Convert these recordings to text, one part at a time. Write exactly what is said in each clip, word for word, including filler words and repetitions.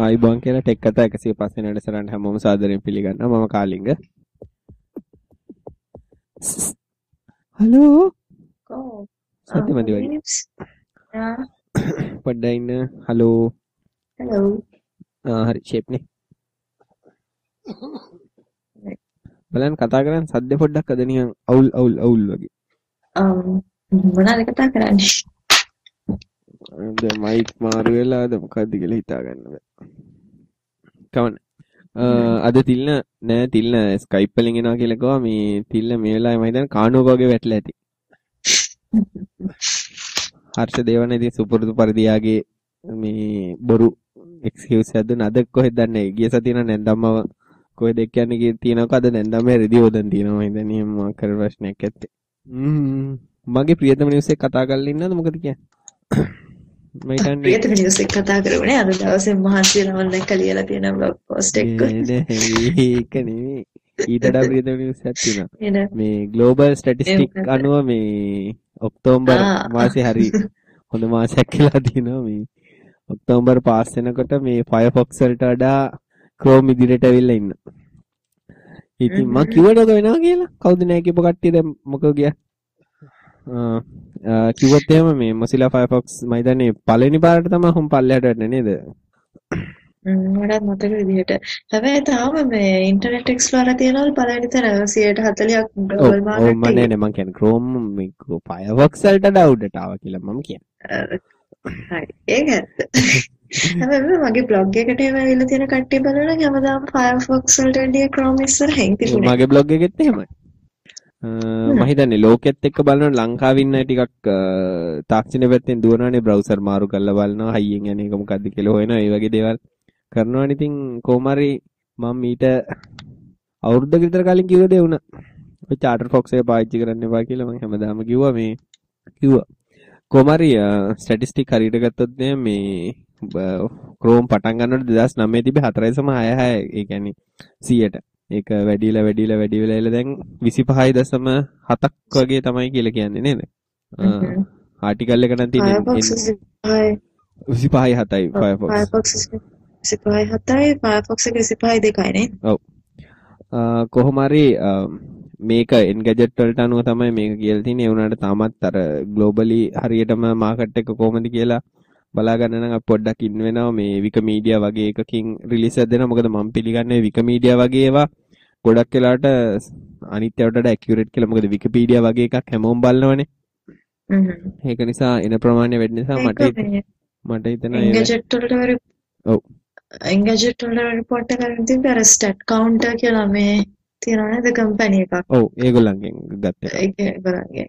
ආයිබෝන් කියලා ටෙක් කතා එකසිය පහ වෙනි වැඩසටහනට හැමෝම සාදරයෙන් පිළිගන්නවා. මම කාලිංග. හලෝ. කො. සත්‍යමදි වගේ. ආ. පොඩ්ඩක් ඉන්න. හලෝ. හලෝ. ආ හරි ෂේප් නේ. බලන්න කතා කරන්නේ සද්ද පොඩ්ඩක් අද නිකන් අවුල් අවුල් අවුල් වගේ. අම් මොනවද කතා කරන්නේ? දැන් මයික් මාරු වෙලාද මොකද්ද කියලා හිතා ගන්න බෑ. කවන්න. අද තිල්න නෑ තිල්න ස්කයිප් වලින් එනවා කියලා කිව්වා මේ තිල්න මේ වෙලාවේ මම හිතන්නේ කානුවක වගේ වැටලා ඇති. හර්ෂ දේවන ඉතින් සුපුරුදු පරිදි යාගේ මේ බොරු එක්ස්කියුස් එකක් දුන්න අද කොහෙද දන්නේ ගිය සතියේ නම් නැන්දම්මව කොහෙද කියන්නේ කී තියෙනවක අද නැන්දම්ම රෙදි හොදන් තියෙනවා මම හිතන්නේ මම කර ප්‍රශ්නයක් ඇත්තේ. ම්ම් මගේ ප්‍රියතම නිවුස් එක කතා කරලා ඉන්නවද මොකද කියන්නේ? මම හිතන්නේ ප්‍රියතම නිවුස් එක කතා කරුවනේ අද දවසේ මහන්සි වෙනවල් දැක්ක ලියලා තියෙන බ්ලොග් පෝස්ට් එක. නෑ ඒක නෙමෙයි. ඊට වඩා ප්‍රියතම නිවුස් එකක් තියෙනවා. මේ ග්ලෝබල් ස්ටැටිස්ටික් අනුව මේ ඔක්තෝබර් මාසේ හරි හොඳ මාසයක් කියලා තියෙනවා මේ ඔක්තෝබර් පාස් වෙනකොට මේ ෆයර්ෆොක්ස් වලට වඩා ක්‍රෝම් ඉදිරියට ඇවිල්ලා ඉන්න. ඉතින් මම කිව්වද වෙනවා කියලා? කවුද නෑ කියපු කට්ටිය දැන් මොකද ගියා? අ කිව්වොත් එහෙම මේ Mozilla Firefox මම හිතන්නේ පළවෙනි පාරට තමයි හොම් පල්ලයට වැටෙන්නේ නේද? මම මට මතක විදිහට. හැබැයි තාම මේ ඉන්ටර්නෙට් එක්ස්ප්ලෝරර් තියෙනවලු පළවෙනි තැන සියයට හතළියක් ග්ලෝබල් මාකට් එකේ. ඔව් මම නෑ මම කියන්නේ Chrome මේ Firefox වලට ඩවුන්ලෝඩ් ආවා කියලා මම කියන්නේ. හරි ඒක ඇත්ත. හැබැයි මගේ බ්ලොග් එකට එහෙම ඇවිල්ලා තියෙන කට්ටිය බලනවා හැමදාම Firefox වලට වැඩිය Chrome ඉස්සරහින් තිබුණේ. මගේ බ්ලොග් එකෙත් එහෙමයි. මම හිතන්නේ ලෝකෙත් එක්ක බලනකොට ලංකාවේ ඉන්න ටිකක් තාක්ෂණික පැත්තෙන් දුවනවානේ බ්‍රවුසර් මාරු කරලා බලනවා හයියෙන් යන එක මොකද්ද කියලා හොයනවා ඒ වගේ දේවල් කරනවානේ. ඉතින් කොහොම හරි මම ඊට අවුරුද්දක විතර කලින් කිව්ව දේ වුණා. ඔය charter fox එක පාවිච්චි කරන්න එපා කියලා මම හැමදාම කිව්වා මේ කිව්වා. කොහොම හරි ස්ටැටිස්ටික් හරියට ගත්තොත් මේ Chrome පටන් ගන්නකොට දෙදාස් නවයේ තිබ්බේ හතර දශම හය හය ඒ කියන්නේ සියයට. ඒක වැඩිලා වැඩිලා වැඩි වෙලා ඉල දැන් විසිපහයි දශම හතක් වගේ තමයි කියලා කියන්නේ නේද? ආටිකල් එක නම් තියෙන්නේ විසිපහයි හතයි Firefox. Firefox විසිපහයි හතයි Firefox එක විසිපහයි දෙකයි නේ. ඔව්. කොහොම හරි මේක Engadget වලට අනුව තමයි මේක කියලා තියෙන්නේ. ඒ වුණාට තාමත් අර ග්ලෝබලි හරියටම මාකට් එක කොහොමද කියලා බලා ගන්න නම් අපි පොඩ්ඩක් ඉන්න වෙනවා මේ විකිමීඩියා වගේ එකකින් රිලීස් එකක් දෙනවා. මොකද මම පිළිගන්නේ විකිමීඩියා වගේ ඒවා ගොඩක් වෙලාවට අනිත් ඒවාට වඩා ඇකියුරේට් කියලා. මොකද විකිපීඩියා වගේ එකක් හැමෝම බලනවනේ. හ්ම්. ඒක නිසා එන ප්‍රමාණය වැඩි නිසා මට මට හිතෙනවා Engadget වලට වර ඔව් Engadget වල report එක කරන් තිබ්බ අර stat counter කියලා මේ තියෙනවා නේද කම්පැනි එකක්. ඔව් ඒගොල්ලන්ගෙන් ගත්තා. ඒක ඒගොල්ලන්ගෙන්.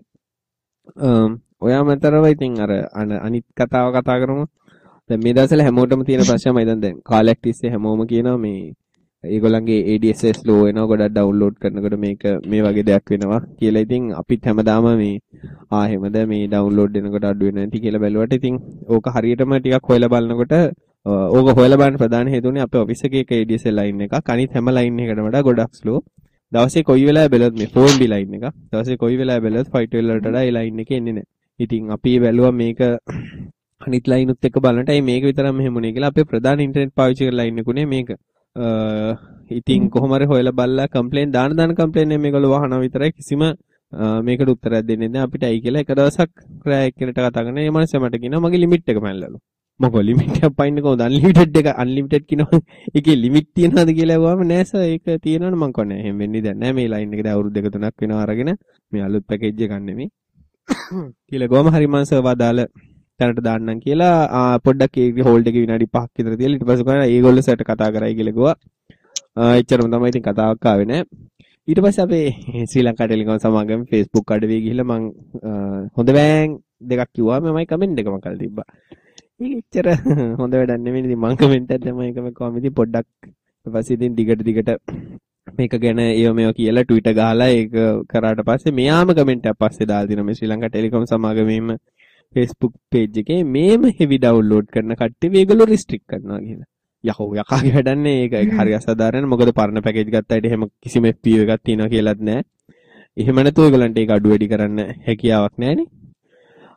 ඔයා මතරව ඉතින් අර අනිත් කතාව කතා කරමු. දැන් මේ දවස්වල හැමෝටම තියෙන ප්‍රශ්නයමයි දැන් දැන් කාලයක් තිස්සේ හැමෝම කියනවා මේ ඒගොල්ලන්ගේ A D S S slow වෙනවා ගොඩක් ඩවුන්ලෝඩ් කරනකොට මේක මේ වගේ දෙයක් වෙනවා කියලා. ඉතින් අපිත් හැමදාම මේ ආ එහෙමද මේ ඩවුන්ලෝඩ් වෙනකොට අඩු වෙනවා නැති කියලා බැලුවට ඉතින් ඕක හරියටම ටිකක් හොයලා බලනකොට ඕක හොයලා බලන්න ප්‍රධාන හේතුවනේ අපේ ඔෆිස් එකේ එක A D S L line එකක් අනිත් හැම ලයින් එකකටම වඩා ගොඩක් ස්ලෝ. දවසේ කොයි වෙලාවෙ බැලුවත් මේ ෆෝන් බි ලයින් එක දවසේ කොයි වෙලාවෙ බැලුවත් five twelve වලට වඩා ඒ ලයින් එකේ එන්නේ නැහැ. ඉතින් අපි බැලුවා මේක අනිත් ලයින් උත් එක්ක බලනට අය මේක විතරක් මෙහෙමුනේ කියලා අපේ ප්‍රධාන ඉන්ටර්නෙට් පාවිච්චි කරන ලයින් එකුනේ මේක. ඉතින් කොහොම හරි හොයලා බලලා කම්ප්ලේන් දාන දාන කම්ප්ලේන් එක මේගොල්ලෝ වහනවා විතරයි කිසිම මේකට උත්තරයක් දෙන්නේ නැහැ. අපිට ඇයි කියලා එක දවසක් රෑ එක්කෙනෙක්ට කතා කරන ඒ මනුස්සයා මට කියනවා මගේ ලිමිට් එක පැනලාලු. මොකෝ ලිමිට් එක පයින්න කොහොමද අන්ලිමිටඩ් එක අන්ලිමිටඩ් කියනවා ඒකේ ලිමිට් තියනවාද කියලා අහුවාම නෑ සර් ඒක තියෙනවනේ මං කියන්නේ එහෙම වෙන්නේ දැන් නෑ මේ ලයින් එක දැන් අවුරුදු දෙක තුනක් වෙනවා අරගෙන මේ අලුත් පැකේජ් එකක් නෙමෙයි කියලා ගොම හරි මං සර් වදාලා තැනට දාන්නම් කියලා පොඩ්ඩක් ඒක හෝල්ඩ් එකේ විනාඩි පහක් විතර තියලා ඊට පස්සේ කරා ඒගොල්ලෝ සර්ට කතා කරයි කියලා ගියා. එච්චරම තමයි ඉතින් කතාවක් ආවේ නෑ. ඊට පස්සේ අපේ ශ්‍රී ලංකා ටෙලිකොම් සමාගමේ Facebook අඩවිය ගිහිල්ලා මං හොඳ බෑන් දෙකක් කිව්වා මමයි කමෙන්ට් එකම කල් තිබ්බා. ඒක එච්චර හොඳ වැඩක් නෙමෙයි. ඉතින් මං කමෙන්ට් එකක් දැම්මම ඒකම කොහොමද ඉතින් පොඩ්ඩක් ඊට පස්සේ ඉතින් දිගට දිගට මේක ගැන ඒව මේව කියලා ට්විටර් ගහලා ඒක කරාට පස්සේ මෙයාම කමෙන්ට් එකක් පස්සේ දාලා දිනවා මේ ශ්‍රී ලංකා ටෙලිකොම් සමාගමේම Facebook page එකේ මේම heavy download කරන කට්ටිය මේගොල්ලෝ restrict කරනවා කියලා. යහෝ යකාගේ වැඩන්නේ ඒක හරි අසාධාරණ. මොකද පරණ පැකේජ් ගත්තාට එහෙම කිසිම F P O එකක් තියනවා කියලාත් නැහැ. එහෙම නැතුව ඒගොල්ලන්ට ඒක අඩු වැඩි කරන්න හැකියාවක් නැහැනේ.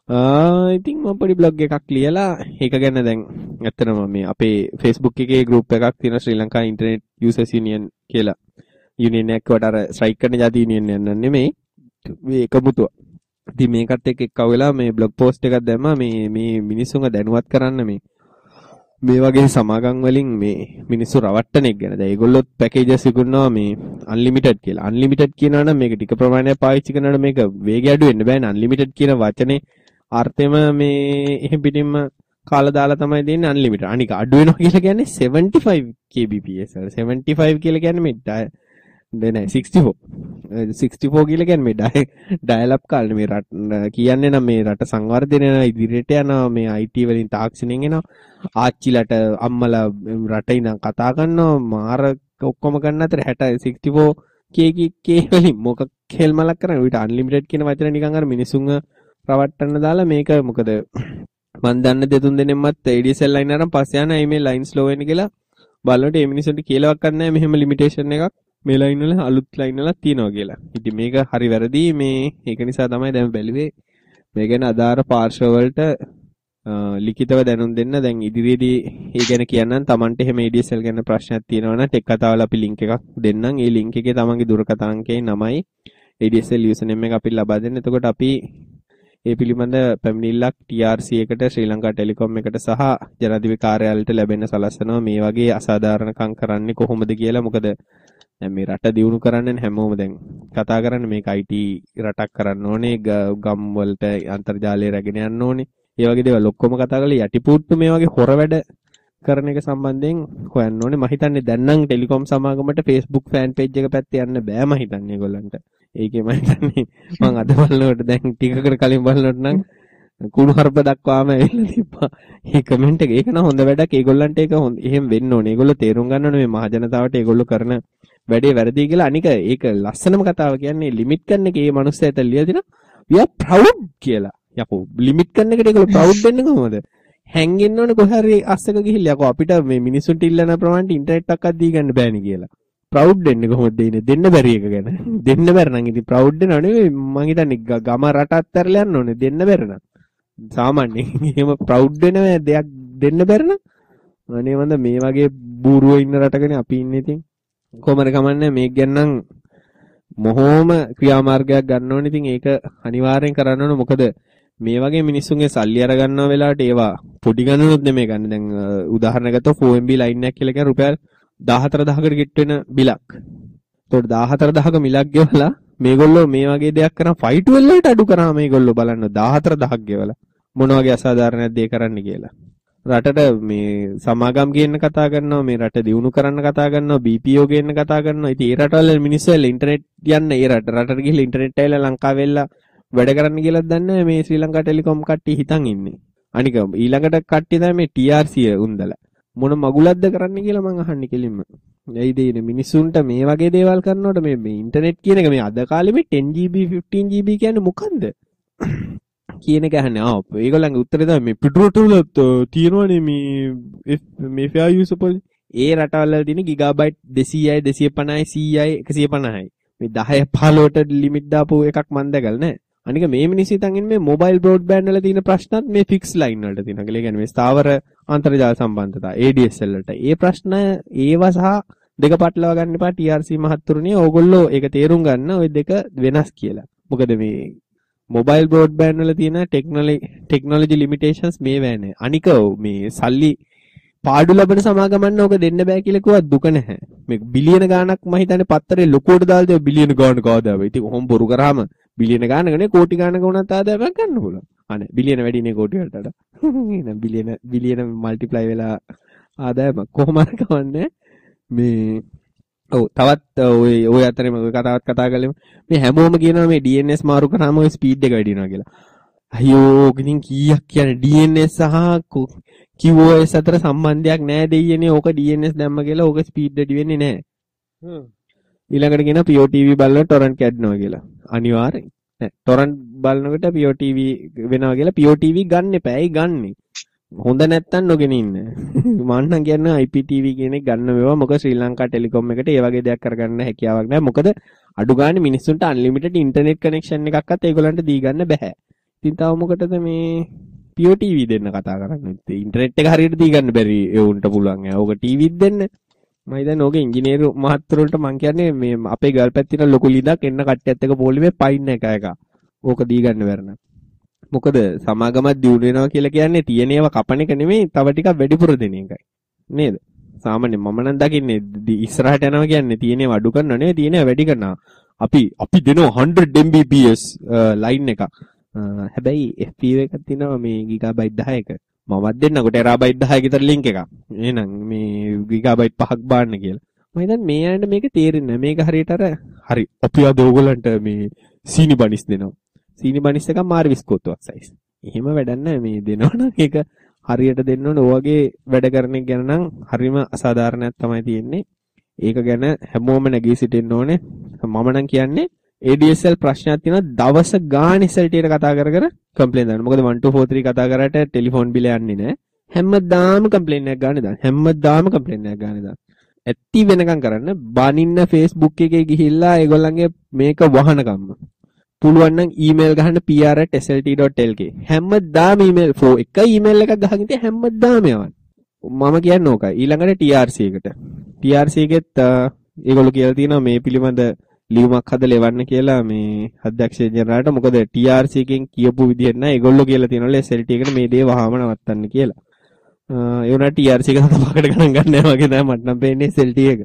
ආ ඉතින් මම පොඩි බ්ලොග් එකක් ලියලා ඒක ගැන දැන් ඇත්තටම මේ අපේ Facebook එකේ group එකක් තියෙනවා Sri Lanka internet users union කියලා. යුනියන් එකක් වට අර ස්ට්‍රයික් කරන ජාති යුනියන් එක නෙමෙයි. මේ එකමුතුව. ඉතින් මේකත් එක්ක එක්කව වෙලා මේ බ්ලොග් පෝස්ට් එකක් දැම්මා මේ මේ මිනිස්සුන්ව දැනුවත් කරන්න මේ මේ වගේ සමාගම් වලින් මේ මිනිස්සු රවට්ටන එක ගැන. දැන් ඒගොල්ලොත් පැකේජස් විකුණනවා මේ අන්ලිමිටඩ් කියලා. අන්ලිමිටඩ් කියනවා නම් මේක ටික ප්‍රමාණයක් පාවිච්චි කරනකොට මේක වේගය අඩු වෙන්න බෑනේ. අන්ලිමිටඩ් කියන වචනේ අර්ථෙම මේ එහෙම පිටින්ම කාලා දාලා තමයි දෙන්නේ අන්ලිමිටඩ්. අනික අඩු වෙනවා කියලා කියන්නේ seventy-five kbps. seventy-five කියලා කියන්නේ මේ නෑ sixty-four. sixty-four කියලා කියන්නේ මේ ඩයල් අප් කාලේ මේ රට කියන්නේ නම් මේ රට සංවර්ධනය වෙනවා ඉදිරියට යනවා මේ I T වලින් තාක්ෂණයෙන් එනවා. ආච්චිලට අම්මලා රටේ ඉඳන් කතා කරනවා මාර ඔක්කොම ගන්න අතර sixty sixty-four k k වලින් මොකක් හෙල්මලක් කරන්නේ. ඊට අන්ලිමිටඩ් කියන වචන නිකන් අර මිනිසුන්ව රවට්ටන්න දාලා මේක මොකද මන් දන්න දෙතුන් දෙනෙක්මත් A D S L line අරන් පස්සේ යන මේ line slow වෙන කියලා බලනකොට මේ මිනිස්සුන්ට කියලාවක් නැහැ මෙහෙම limitation එකක් මේ line වල අලුත් line වල තියෙනවා කියලා. ඉතින් මේක හරි වැරදි මේ ඒක නිසා තමයි දැන් බැලුවේ මේ ගැන අදාළ පාර්ශ්ව වලට ලිඛිතව දැනුම් දෙන්න. දැන් ඉදිරියේදී ඒ ගැන කියන්නම්. Tamanට එහෙම A D S L ගැන ප්‍රශ්නයක් තියෙනවා නම් ටෙක් කතාවල අපි link එකක් දෙන්නම්. ඒ link එකේ තමන්ගේ දුරකථන අංකයයි නමයි A D S L username එක අපි ලබා දෙන්න. එතකොට අපි ඒ පිළිබඳ පැමිණිල්ලක් T R C එකට ශ්‍රී ලංකා ටෙලිකොම් එකට සහ ජනාධිපති කාර්යාලයට ලැබෙන්න සලස්වනවා. මේ වගේ අසාධාරණකම් කරන්නේ කොහොමද කියලා. මොකද දැන් මේ රට දියුණු කරන්න හැමෝම දැන් කතා කරන්නේ මේක I T රටක් කරන්න ඕනේ, ගම් වලට අන්තර්ජාලය රැගෙන යන්න ඕනේ. ඒ වගේ දේවල් ඔක්කොම කතා කරලා යටිපුට්ටු මේ වගේ හොර වැඩ කරන එක සම්බන්ධයෙන් හොයන්න ඕනේ. මම හිතන්නේ දැන් නම් ටෙලිකොම් සමාගමට Facebook fan page එක පැත්තේ යන්න බෑ මම හිතන්නේ ඒගොල්ලන්ට. ඒකේ මම හිතන්නේ මම අද බලනකොට දැන් ටිකකට කලින් බලනකොට නම් කුණු හර්ප දක්වාම ඇවිල්ලා තිබ්බා. ඒ කමෙන්ට් එක ඒක නම් හොඳ වැඩක්. ඒගොල්ලන්ට ඒක හොඳ එහෙම වෙන්න ඕනේ. ඒගොල්ලෝ තේරුම් ගන්න ඕනේ මේ මහ ජනතාවට ඒගොල්ලෝ කරන වැඩේ වැරදි කියලා. අනික ඒක ලස්සනම කතාව කියන්නේ ලිමිට් කරන එක මේ මනුස්සයා ඇත ලියලා දිනා we are proud කියලා. යකෝ ලිමිට් කරන එකට ඒගොල්ලෝ ප්‍රවුඩ් වෙන්නේ කොහොමද? හැංගෙන්න ඕනේ කොහේ හරි අස්සක ගිහිල්ලා යකෝ අපිට මේ මිනිස්සුන්ට ඉල්ලන ප්‍රමාණයට ඉන්ටර්නෙට් එකක් දී ගන්න බෑනේ කියලා. ප්‍රවුඩ් වෙන්නේ කොහොමද දෙන්නේ? දෙන්න බැරි එක ගැන. දෙන්න බැර නම් ඉතින් ප්‍රවුඩ් වෙනව නෙවෙයි මං හිතන්නේ ගම රට අත්හැරලා යන්න ඕනේ දෙන්න බැර නම්. සාමාන්‍යයෙන් එහෙම ප්‍රවුඩ් වෙන දෙයක් දෙන්න බැර නම් අනේ වන්ද මේ වගේ බූරුවෝ ඉන්න රටකනේ අපි ඉන්නේ ඉතින්. කොහමද කමන්නේ මේක ගැන නම් මොහොම ක්‍රියාමාර්ගයක් ගන්න ඕනේ. ඉතින් ඒක අනිවාර්යෙන් කරන්න ඕනේ. මොකද මේ වගේ මිනිස්සුන්ගේ සල්ලි අර ගන්නව වෙලාවට ඒවා පොඩි ගණනුත් නෙමෙයි ගන්න. දැන් උදාහරණයක් ගත්තොත් four M B line එකක් කියලා කියන රුපියල් fourteen thousand කට ගෙට් වෙන බිලක්. ඒතකොට fourteen thousand මිලක් ගෙවලා මේගොල්ලෝ මේ වගේ දෙයක් කරා five twelve වලට අඩු කරා මේගොල්ලෝ බලන්න fourteen thousand ගෙවලා මොන වගේ අසාධාරණයක් දෙයක් කරන්න කියලා. රටට මේ සමාගම් ගේන්න කතා කරනවා, මේ රට දියුණු කරන්න කතා කරනවා, B P O ගේන්න කතා කරනවා. ඉතින් ඒ රටවල මිනිස්සු ඇවිල්ලා ඉන්ටර්නෙට් යන්න ඒ රට රටට ගිහලා ඉන්ටර්නෙට් ඇවිල්ලා ලංකාවේ වෙලා වැඩ කරන්න කියලාත් දන්නේ මේ ශ්‍රී ලංකා ටෙලිකොම් කට්ටිය හිතන් ඉන්නේ. අනික ඊළඟට කට්ටිය තමයි මේ T R C උන්දලා. මොන මගුලක්ද කරන්න කියලා මං අහන්නේ කෙලින්ම. ඇයිද මේ මිනිස්සුන්ට මේ වගේ දේවල් කරනකොට මේ මේ ඉන්ටර්නෙට් කියන එක මේ අද කාලේ මේ ten G B fifteen G B කියන්නේ මොකන්ද? කියන එක අහන්නේ. ආ ඒගොල්ලන්ගේ උත්තරේ තමයි මේ පිටරටවල තියෙනවනේ මේ මේ fair use policy. ඒ රටවල වල තියෙන ගිගාබයිට් දෙසීයයි දෙසිය පනහයි සීයයි එකසිය පනහයි. මේ දහය පහළොවට ලිමිට් දාපු එකක් මන් දැකලා නැහැ. අනික මේ මිනිස්සු හිතන් ඉන්නේ මේ මොබයිල් බ්‍රෝඩ්බෑන්ඩ් වල තියෙන ප්‍රශ්නත් මේ ෆික්ස් ලයින් වලට තියෙනවා කියලා. ඒ කියන්නේ මේ ස්ථාවර අන්තර්ජාල සම්බන්ධතා A D S L වලට. ඒ ප්‍රශ්න ඒවා සහ දෙක පටලවා ගන්න එපා T R C මහත්තුරුනේ. ඕගොල්ලෝ ඒක තේරුම් ගන්න ওই දෙක වෙනස් කියලා. මොකද මේ මොබයිල් බ්‍රෝඩ්බෑන්ඩ් වල තියෙන ටෙක්නොලොජි ටෙක්නොලොජි ලිමිටේෂන්ස් මේ වැන්නේ. අනික මේ සල්ලි පාඩු ලබන සමාගමන්න ඕක දෙන්න බෑ කියලා කිව්වත් දුක නැහැ. මේ බිලියන ගාණක් මම හිතන්නේ පත්තරේ ලොකුවට දාලා දෙව බිලියන ගාණක් ආදායම. ඉතින් කොහොම බොරු කරාම බිලියන ගාණක නේ කෝටි ගාණක වුණත් ආදායමක් ගන්න පුළුවන්. අනේ බිලියන වැඩිනේ කෝටි වලට වඩා. එහෙනම් බිලියන බිලියන මල්ටිප්ලයි වෙලා ආදායම කොහොම හරි කවන්නේ මේ ඔව් තවත් ඔය ඔය අතරේ මම කතාවත් කතා කළෙම මේ හැමෝම කියනවා මේ D N S මාරු කරාම ඔය ස්පීඩ් එක වැඩි වෙනවා කියලා. අයියෝ ඉතින් කීයක් කියන්නේ D N S සහ Q O S අතර සම්බන්ධයක් නැහැ දෙයියනේ. ඕක D N S දැම්ම කියලා ඕක ස්පීඩ් වැඩි වෙන්නේ නැහැ. හ්ම්. ඊළඟට කියනවා P O T V බලන ටොරන්ට් කැඩනවා කියලා. අනිවාර්යෙන්. නෑ ටොරන්ට් බලනකොට P O T V වෙනවා කියලා P O T V ගන්න එපා. ඇයි ගන්නෙ? හොඳ නැත්තම් නොගෙන ඉන්න. මම නම් කියන්නේ I P T V කියන එක ගන්න මේවා. මොකද ශ්‍රී ලංකා ටෙලිකොම් එකට ඒ වගේ දෙයක් කරගන්න හැකියාවක් නැහැ. මොකද අඩු ගානේ මිනිස්සුන්ට අන්ලිමිටඩ් ඉන්ටර්නෙට් කනෙක්ෂන් එකක්වත් ඒගොල්ලන්ට දී ගන්න බෑ. ඉතින් තව මොකටද මේ P O T V දෙන්න කතා කරන්නේ? ඉන්ටර්නෙට් එක හරියට දී ගන්න බැරි ඒ උන්ට පුළුවන්. ඕක ටීවීත් දෙන්න. මම හිතන්නේ ඕකේ ඉංජිනේරු මහත්තුරුන්ට මං කියන්නේ මේ අපේ ගල් පැත්තේ ලොකු ලිඳක් එන්න කට්ටියත් එක පොලිමේ පයින් එක එක. ඕක දී ගන්න බැරන. මොකද සමාගමක් දියුණු වෙනවා කියලා කියන්නේ තියෙන ඒවා කපන එක නෙමෙයි, තව ටිකක් වැඩිපුර දෙන එකයි. නේද? සාමාන්‍යයෙන් මම නම් දකින්නේ ඉස්සරහට යනවා කියන්නේ තියෙන ඒවා අඩු කරනව නෙවෙයි, තියෙන ඒවා වැඩි කරනවා. අපි අපි දෙනවා one hundred M B P S line එක. හැබැයි F P U එකක් තියෙනවා මේ ගිගාබයිට් දහයක. මමත් දෙන්නකොට ටෙරාබයිට් දහයක විතර ලින්ක් එකක්. එහෙනම් මේ ගිගාබයිට් පහක් බාන්න කියලා. මම හිතන්නේ මේ අයට මේක තේරෙන්නේ නැහැ. මේක හරියට අර හරි අපි අද ඕගලන්ට මේ සීනි බනිස් දෙනවා. සීනි බනිස් එකක් මාරි විස්කෝතුවක් සයිස්. එහෙම වැඩක් නැහැ මේ දෙනවනම් ඒක හරියට දෙන්න ඕන. ඔයගේ වැඩ කරන එක ගැන නම් හරිම අසාධාරණයක් තමයි තියෙන්නේ. ඒක ගැන හැමෝම නැගී සිටින්න ඕනේ. මම නම් කියන්නේ A D S L ප්‍රශ්නයක් තියෙනවා දවස් ගානේ S L T එකට කතා කර කර කම්ප්ලේන් දාන්න. මොකද one two four three කතා කරාට ටෙලිෆෝන් බිල යන්නේ නැහැ. හැමදාම කම්ප්ලේන් එකක් ගන්න දාන්න. හැමදාම කම්ප්ලේන් එකක් ගන්න දාන්න. ඇත්ටි වෙනකම් කරන්න. බනින්න Facebook එකේ ගිහිල්ලා ඒගොල්ලන්ගේ මේක වහනකම්ම. පුළුවන් නම් ඊමේල් ගහන්න p r at s l t dot l k. හැමදාම ඊමේල් ෆෝ එක ඊමේල් එකක් ගහගෙන ඉතින් හැමදාම යවන්න. මම කියන්නේ ඕකයි. ඊළඟට T R C එකට. T R C එකෙත් ඒගොල්ලෝ කියලා තියෙනවා මේ පිළිබඳ ලියුමක් හදලා එවන්න කියලා මේ අධ්‍යක්ෂ ජනරාලට. මොකද T R C එකෙන් කියපු විදිහට නෑ ඒගොල්ලෝ කියලා තියෙනවලු S L T එකට මේ දේ වහාම නවත්තන්න කියලා. ඒ වුණා T R C එක තවකට ගණන් ගන්න නැහැ වගේ තමයි මට නම් පේන්නේ S L T එක.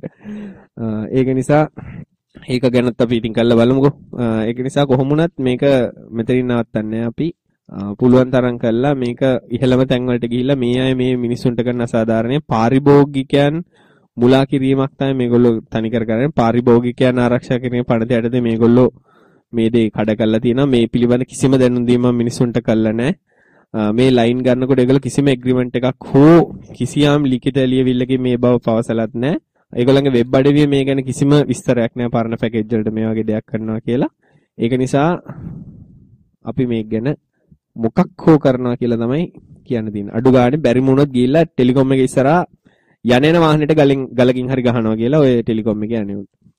ඒක නිසා ඒක ගැනත් අපි ඉතින් කරලා බලමුකෝ. ඒක නිසා කොහොම වුණත් මේක මෙතනින් නවත්තන්නේ අපි. පුළුවන් තරම් කළා මේක ඉහළම තැන් වලට ගිහිල්ලා මේ අය මේ මිනිස්සුන්ට කරන අසාධාරණේ පාරිභෝගිකයන් මුලා කිරීමක් තමයි මේගොල්ලෝ තනි කර කරන්නේ. පාරිභෝගිකයන් ආරක්ෂා කිරීමේ පනතේ යටතේ මේගොල්ලෝ මේ දේ කඩ කරලා තියෙනවා. මේ පිළිබඳ කිසිම දැනුම් දීමක් මිනිස්සුන්ට කළා නැහැ. මේ ලයින් ගන්නකොට ඒගොල්ලෝ කිසිම ඇග්‍රීමන්ට් එකක් හෝ කිසියම් ලිඛිත ලියවිල්ලකින් මේ බව පවසලත් නැහැ. ඒගොල්ලන්ගේ වෙබ් අඩවියේ මේ ගැන කිසිම විස්තරයක් නැහැ පරණ පැකේජ් වලට මේ වගේ දෙයක් කරනවා කියලා. ඒක නිසා අපි මේක ගැන මොකක් හෝ කරනවා කියලා තමයි කියන්න තියෙන්නේ. අඩු ගානේ බැරි වුණොත් ගිහිල්ලා ටෙලිකොම් එකේ ඉස්සරහා යන්නේන වාහනෙට ගලින් ගලකින් හරි ගහනවා කියලා ඔය ටෙලිකොම් එක කියන්නේ.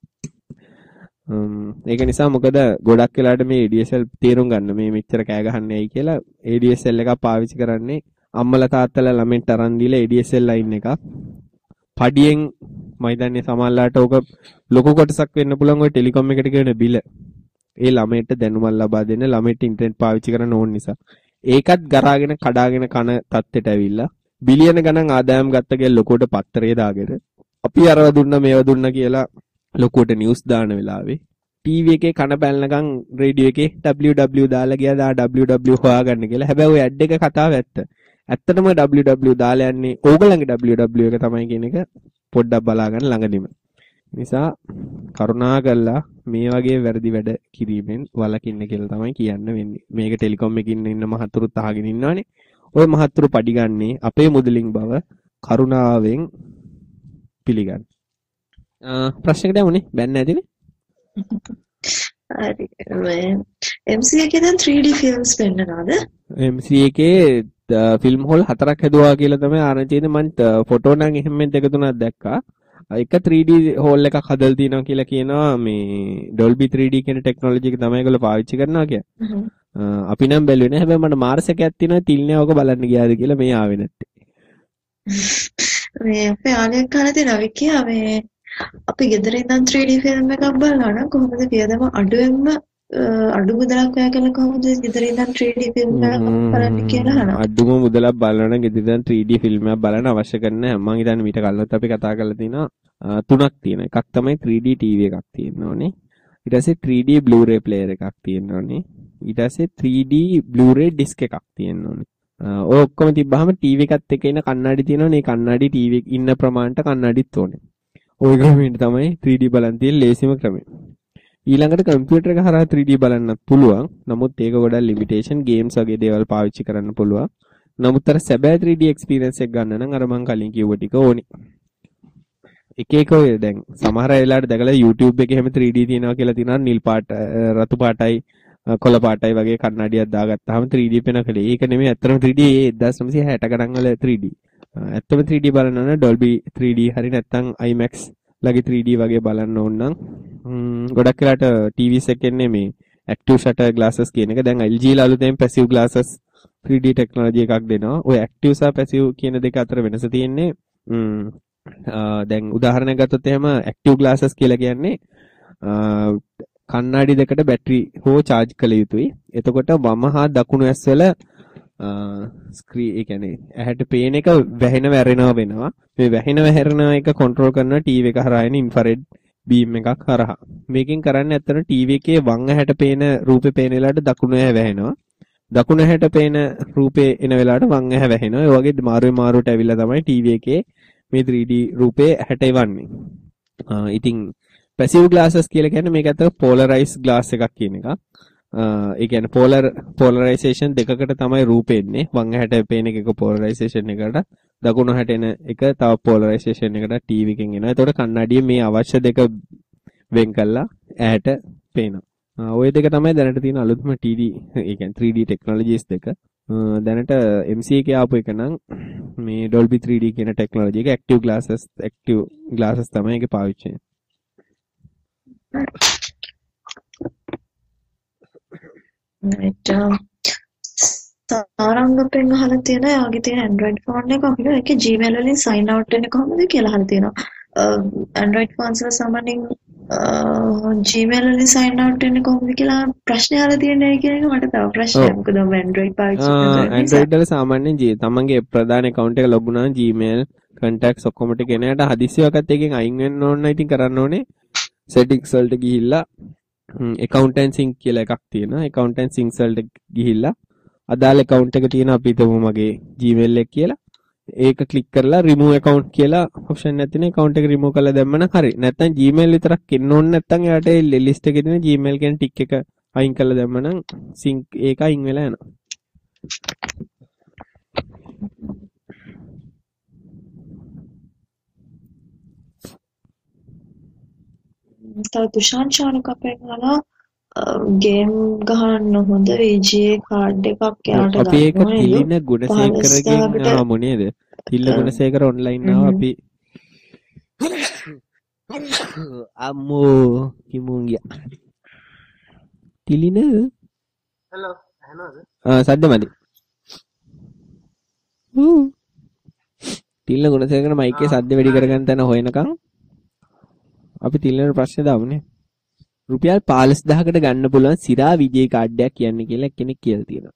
ඒක නිසා මොකද ගොඩක් වෙලාවට මේ A D S L තේරුම් ගන්න මේ මෙච්චර කෑ ගහන්නේ ඇයි කියලා A D S L එකක් පාවිච්චි කරන්නේ අම්මලා තාත්තලා ළමෙන්ට අරන් දීලා A D S L line එකක්. පඩියෙන් මම හිතන්නේ සමහරලාට ඕක ලොකු කොටසක් වෙන්න පුළුවන් ඔය ටෙලිකොම් එකට ගෙවන බිල. ඒ ළමයට දැනුමක් ලබා දෙන්න ළමයට ඉන්ටර්නෙට් පාවිච්චි කරන්න ඕන නිසා. ඒකත් ගරාගෙන කඩාගෙන කන තත්ත්වයට ඇවිල්ලා බිලියන ගණන් ආදායම් ගත්ත කියලා ලොකුවට පත්තරේ දාගෙන අපි අරව දුන්නා මේව දුන්නා කියලා ලොකුවට නිවුස් දාන වෙලාවේ ටීවී එකේ කන පැලනකම් රේඩියෝ එකේ W W දාලා ගියා දා W W හොයාගන්න කියලා. හැබැයි ඔය ඇඩ් එක කතාව ඇත්ත. ඇත්තටම W W දාලා යන්නේ ඕගලන්ගේ W W එක තමයි කියන එක පොඩ්ඩක් බලා ගන්න ළඟදිම. නිසා කරුණාකරලා මේ වගේ වැරදි වැඩ කිරීමෙන් වළකින්න කියලා තමයි කියන්න වෙන්නේ. මේක ටෙලිකොම් එකකින් ඉන්න මහතුරුත් අහගෙන ඉන්නවනේ. ඔය මහතුරු පඩිගන්නේ අපේ මුදලින් බව කරුණාවෙන් පිළිගන්න. ප්‍රශ්නකට යමුනේ බැන්න ඇතිනේ. හරි. M C එකේ දැන් three D films පෙන්නනවාද? M C එකේ ෆිල්ම් හෝල් හතරක් හැදුවා කියලා තමයි ආරංචි ඉන්නේ. මම ෆොටෝ නම් එහෙම දෙක තුනක් දැක්කා. එක three D හෝල් එකක් හදලා තිනවා කියලා කියනවා. මේ Dolby three D කියන ටෙක්නොලොජි එක තමයි ඒගොල්ලෝ පාවිච්චි කරනවා කියලා. අපි නම් බැලුවේ නෑ. හැබැයි මට මාර්ස් එකක් තියෙනවා තිල්නේ ඔක බලන්න ගියාද කියලා මේ ආවේ නැත්තේ. මේ අපේ ආලයක් කරලා තියෙනවා විකියා මේ අපි ගෙදර ඉඳන් three D ෆිල්ම් එකක් බලනවා නම් කොහොමද වියදම අඩුවෙන්ම අඩු මුදලක් වැය කරලා කොහොමද ගෙදර ඉඳන් three D ෆිල්ම් එකක් බලන්න කියලා අහනවා. අඩුම මුදලක් බලන ගෙදර ඉඳන් three D ෆිල්ම් එකක් බලන්න අවශ්‍ය කරන්නේ නැහැ. මම හිතන්නේ මීට කලින්වත් අපි කතා කරලා තිනවා තුනක් තියෙනවා. එකක් තමයි three D T V එකක් තියෙනෝනේ. ඊට පස්සේ three D Blu-ray player එකක් තියෙනෝනේ. ඊට පස්සේ three D Blu-ray disc එකක් තියෙනෝනේ. ඔය ඔක්කොම තිබ්බහම ටීවී එකත් එක්ක ඉන්න කන්නඩි තියෙනවනේ. ඒ කන්නඩි ටීවී ඉන්න ප්‍රමාණයට කන්නඩිත් ඕනේ. ওই ක්‍රමයෙන් තමයි three D බලන් තියෙන ලේසිම ක්‍රමය. ඊළඟට කම්පියුටර් එක හරහා three D බලන්නත් පුළුවන්. නමුත් ඒක ගොඩක් ලිමිටේෂන් ගේම්ස් වගේ දේවල් පාවිච්චි කරන්න පුළුවන්. නමුත් අර සැබෑ three D එක්ස්පීරියන්ස් එක ගන්න නම් අර මං කලින් කිව්ව ටික ඕනේ. එක එක ඔය දැන් සමහර වෙලාවට දැකලා YouTube එකේ හැම three D තියෙනවා කියලා තියෙනවා. නිල් පාට රතු පාටයි කොළ පාටයි වගේ කන්නඩියක් දාගත්තාම three D පේනකලේ. ඒක නෙමෙයි ඇත්තටම three D ඒ nineteen sixty ගණන් වල three D. ඇත්තම three D බලන්න ඕන Dolby three D හරි නැත්නම් IMAX ලගේ three D වගේ බලන්න ඕන නම් ගොඩක් වෙලාට T V එකක් එන්නේ මේ active shutter glasses කියන එක. දැන් L G ලා අලුතෙන් passive glasses three D technology එකක් දෙනවා. ඔය active සහ passive කියන දෙක අතර වෙනස තියෙන්නේ දැන් උදාහරණයක් ගත්තොත් එහෙම active glasses කියලා කියන්නේ කණ්ණාඩි දෙකට බැටරි හෝ charge කළ යුතුයි. එතකොට වම හා දකුණු ඇස් වල ස්ක්‍රීන් ඒ කියන්නේ ඇහැට පේන එක වැහෙන වැරෙනවා වෙනවා. මේ වැහෙන වැහෙන එක කන්ට්‍රෝල් කරන ටීවී එක හරහා එන ඉන්ෆ්‍රාරෙඩ් බීම් එකක් හරහා. මේකෙන් කරන්නේ ඇත්තට ටීවී එකේ වම් ඇහැට පේන රූපේ පේන වෙලාවට දකුණු ඇහැ වැහෙනවා. දකුණු ඇහැට පේන රූපේ එන වෙලාවට වම් ඇහැ වැහෙනවා. ඒ වගේ මාරුවේ මාරුවට ඇවිල්ලා තමයි ටීවී එකේ මේ three D රූපේ ඇහැට එවන්නේ. ඉතින් passive glasses කියලා කියන්නේ මේක ඇත්තට polarized glass එකක් කියන එකක්. ඒ කියන්නේ polar polarization දෙකකට තමයි රූපේ එන්නේ. වම් ඇහැට පේන එක polarization එකකට, දකුණු ඇහැට එන එක තව polarization එකකට ටීවී එකෙන් එනවා. එතකොට කණ්ණාඩියේ මේ අවශ්‍ය දෙක වෙන් කළා ඇහැට පේනවා. ওই දෙක තමයි දැනට තියෙන අලුත්ම T D ඒ කියන්නේ three D technologies දෙක. දැනට M C එකේ ආපු එක නම් මේ Dolby three D කියන technology එක active glasses active glasses තමයි ඒකේ පාවිච්චි වෙන්නේ. right සාරංගපෙන් අහලා තියෙන යාගේ තියෙන Android phone එක අපිට ඒකේ Gmail වලින් sign out වෙන්නේ කොහොමද කියලා අහලා තියෙනවා. Android phones වල සාමාන්‍යයෙන් Gmail වලින් sign out වෙන්නේ කොහොමද කියලා ප්‍රශ්නය අහලා තියෙනවා කියන එක මට තව ප්‍රශ්නයක්. මොකද මම Android පාවිච්චි කරන්නේ. Android වල සාමාන්‍යයෙන් G තමන්ගේ ප්‍රධාන account එක ලොග් වුණා Gmail contacts ඔක්කොම ටික එනකට හදිස්සියකට එකෙන් අයින් වෙන්න ඕන නම් ඉතින් කරන්න ඕනේ settings වලට ගිහිල්ලා account and sync කියලා එකක් තියෙනවා. account and sync වලට ගිහිල්ලා අදාළ account එක තියෙන අපි හිතමු මගේ Gmail එක කියලා. ඒක ක්ලික් කරලා remove account කියලා option එකක් තියෙනවා. account එක remove කරලා දැම්ම නම් හරි. නැත්නම් Gmail විතරක් එන්න ඕනේ නැත්නම් එයාට ඒ list එකේ තියෙන Gmail කියන tick එක අයින් කරලා දැම්ම නම් sync ඒක අයින් වෙලා යනවා. තව තුෂාන් ශානක අපෙන් අහලා ගේම් ගහන්න හොඳ V G A කාඩ් එකක් යාට ගන්න අපි ඒක තිලින ගුණසේකරගෙන් ආමු නේද? තිල්ල ගුණසේකර ඔන්ලයින් ආව අපි අම්මෝ කිමුන් ගියා. තිලින හෙලෝ අහනවද? ආ සද්ද මදි. හ්ම් තිල්ල ගුණසේකර මයික් එකේ සද්ද වැඩි කරගන්න තැන හොයනකම් අපි තිල්ලන ප්‍රශ්නේ දාමුනේ. රුපියල් පහළොස් දහසකට ගන්න පුළුවන් සිරා විජේ කාඩ් එකක් කියන්නේ කියලා කෙනෙක් කියලා තියෙනවා.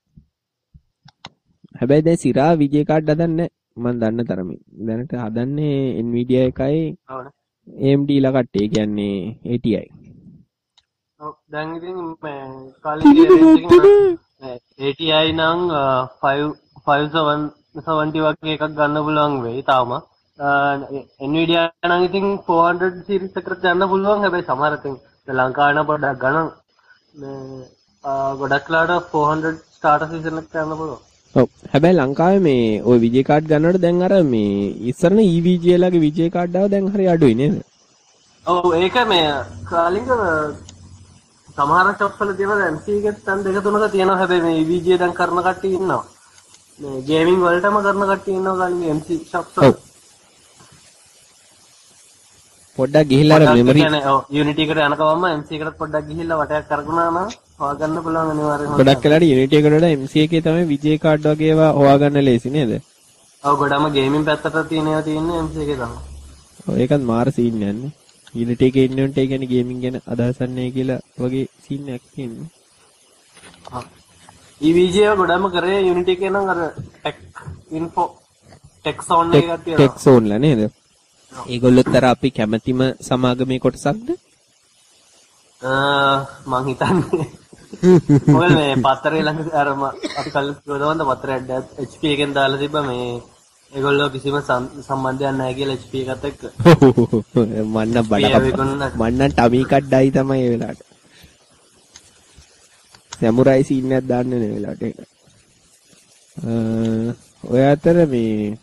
හැබැයි දැන් සිරා විජේ කාඩ් හදන්නේ මම දන්න තරමින්. දැනට හදන්නේ Nvidia එකයි A M D ලා කට්ටිය කියන්නේ A T I. ඔව් දැන් ඉතින් මේ කාලේ A T I නම් five seventy වගේ එකක් ගන්න පුළුවන් වෙයි තාම. Nvidia නම් ඉතින් four hundred series එකකට ගන්න පුළුවන්. හැබැයි සමහර ඉතින් ලංකාවේ නම් පොඩ්ඩක් ගණන් මේ ගොඩක් ලාට four hundred starter season එකක් ගන්න පුළුවන්. ඔව් හැබැයි ලංකාවේ මේ ওই විජේ කාඩ් ගන්නකොට දැන් අර මේ ඉස්සරන E V G ලාගේ විජේ කාඩ් ආව දැන් හරි අඩුයි නේද? ඔව් ඒක මේ කාලින්ග සමහර shop වල තියෙනවා M C එකේ තන් දෙක තුනක තියෙනවා. හැබැයි මේ E V G දැන් කරන කට්ටිය ඉන්නවා. මේ ගේමින් වලටම කරන කට්ටිය ඉන්නවා කාලින්ග M C shops වල. පොඩ්ඩක් ගිහිල්ලා අර මෙමරි කියන්නේ ඔව් Unity එකට යනකවම M C එකට පොඩ්ඩක් ගිහිල්ලා වටයක් කරගුණා නම් හොයාගන්න පුළුවන් අනිවාර්යයෙන්ම. ගොඩක් වෙලාට Unity එකට වඩා M C එකේ තමයි විජේ කාඩ් වගේ ඒවා හොයාගන්න ලේසි නේද? ඔව් ගොඩම ගේමින් පැත්තට තියෙන ඒවා තියෙන්නේ M C එකේ තමයි. ඔව් ඒකත් මාර සීන් යන්නේ. Unity එකේ ඉන්න උන්ට ඒ කියන්නේ ගේමින් ගැන අදහසක් නැහැ කියලා වගේ සීන් එකක් තියෙනවා. හා E V G එක ගොඩම කරේ Unity එකේ නම් අර tech info tech zone එකක් තියෙනවා. tech zone ලා නේද? ඒගොල්ලොත් අර අපි කැමැතිම සමාගමේ කොටසක්ද? අ මං හිතන්නේ මොකද මේ පත්තරේ ළඟ අර අපි කලින් ගොඩවන්ද පත්තරයක් H P එකෙන් දාලා තිබ්බා මේ ඒගොල්ලෝ කිසිම සම්බන්ධයක් නැහැ කියලා H P එකත් එක්ක. මන්න බඩ මන්න ටමී කඩ්ඩයි තමයි ඒ වෙලාවට. සැමුරයි සීන් එකක් දාන්නේ නේ වෙලාවට ඒක. ඔය අතර මේ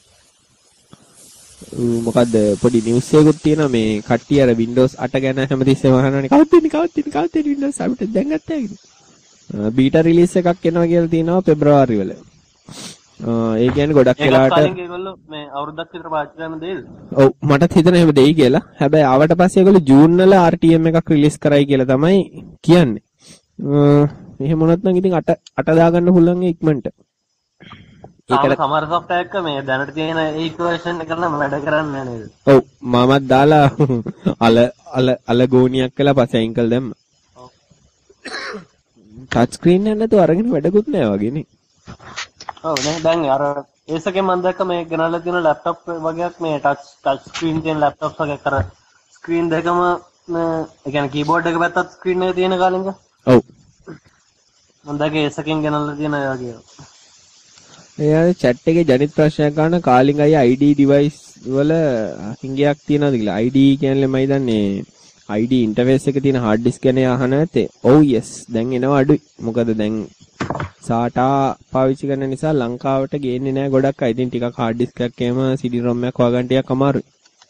මොකද්ද පොඩි නිවුස් එකකුත් තියෙනවා මේ කට්ටිය අර Windows eight ගැන හැමතිස්සෙම අහනවානේ කවුද දෙන්නේ කවුද දෙන්නේ කවුද දෙන්නේ Windows අපිට දැන් ගත්තා කියලා. බීටා රිලීස් එකක් එනවා කියලා තියෙනවා පෙබ්‍රවාරි වල. ඒ කියන්නේ ගොඩක් වෙලාවට ඒගොල්ලෝ මේ අවුරුද්දක් විතර පාවිච්චි කරන දෙයිද? ඔව් මටත් හිතෙනවා එහෙම දෙයි කියලා. හැබැයි ආවට පස්සේ ඒගොල්ලෝ ජූන් වල R T M එකක් රිලීස් කරයි කියලා තමයි කියන්නේ. එහෙම වුණත් නම් ඉතින් අට අට දාගන්න පුළුවන් ඉක්මනට. ඒකට සමහර software එක මේ දැනට තියෙන eight version එක නම් වැඩ කරන්නේ නැහැ නේද? ඔව් මමත් දාලා අල අල අල ගෝණියක් කළා පස්සේ අයින් කළ දැම්ම. ඔව්. ටච් ස්ක්‍රීන් එක නැතුව අරගෙන වැඩකුත් නැහැ වගේ නේ. ඔව් නේ දැන් අර ඒසකෙන් මම දැක්ක මේ ගෙනල්ලා තියෙන ලැප්ටොප් වගේක් මේ ටච් ටච් ස්ක්‍රීන් තියෙන ලැප්ටොප්ස් වගේ කර ස්ක්‍රීන් දෙකම ඒ කියන්නේ කීබෝඩ් එක පැත්තත් ස්ක්‍රීන් එක තියෙන කාලෙක. ඔව්. මම දැක්ක ඒසකෙන් ගෙනල්ලා තියෙන ඒ වගේ. එයා chat එකේ ජනිත ප්‍රශ්නයක් ගන්න කාලින් අය I D device වල හිංගයක් තියනවාද කියලා. I D කියන්නේ මම දන්නේ I D interface එකේ තියෙන hard disk එකනේ අහන නැතේ. ඔව් yes. දැන් එනවා අඩුයි. මොකද දැන් සාටා පාවිච්චි කරන නිසා ලංකාවට ගේන්නේ නැහැ ගොඩක් අය. ඉතින් ටිකක් hard disk එකක් එහෙම C D ROM එකක් හොයාගන්න ටිකක් අමාරුයි.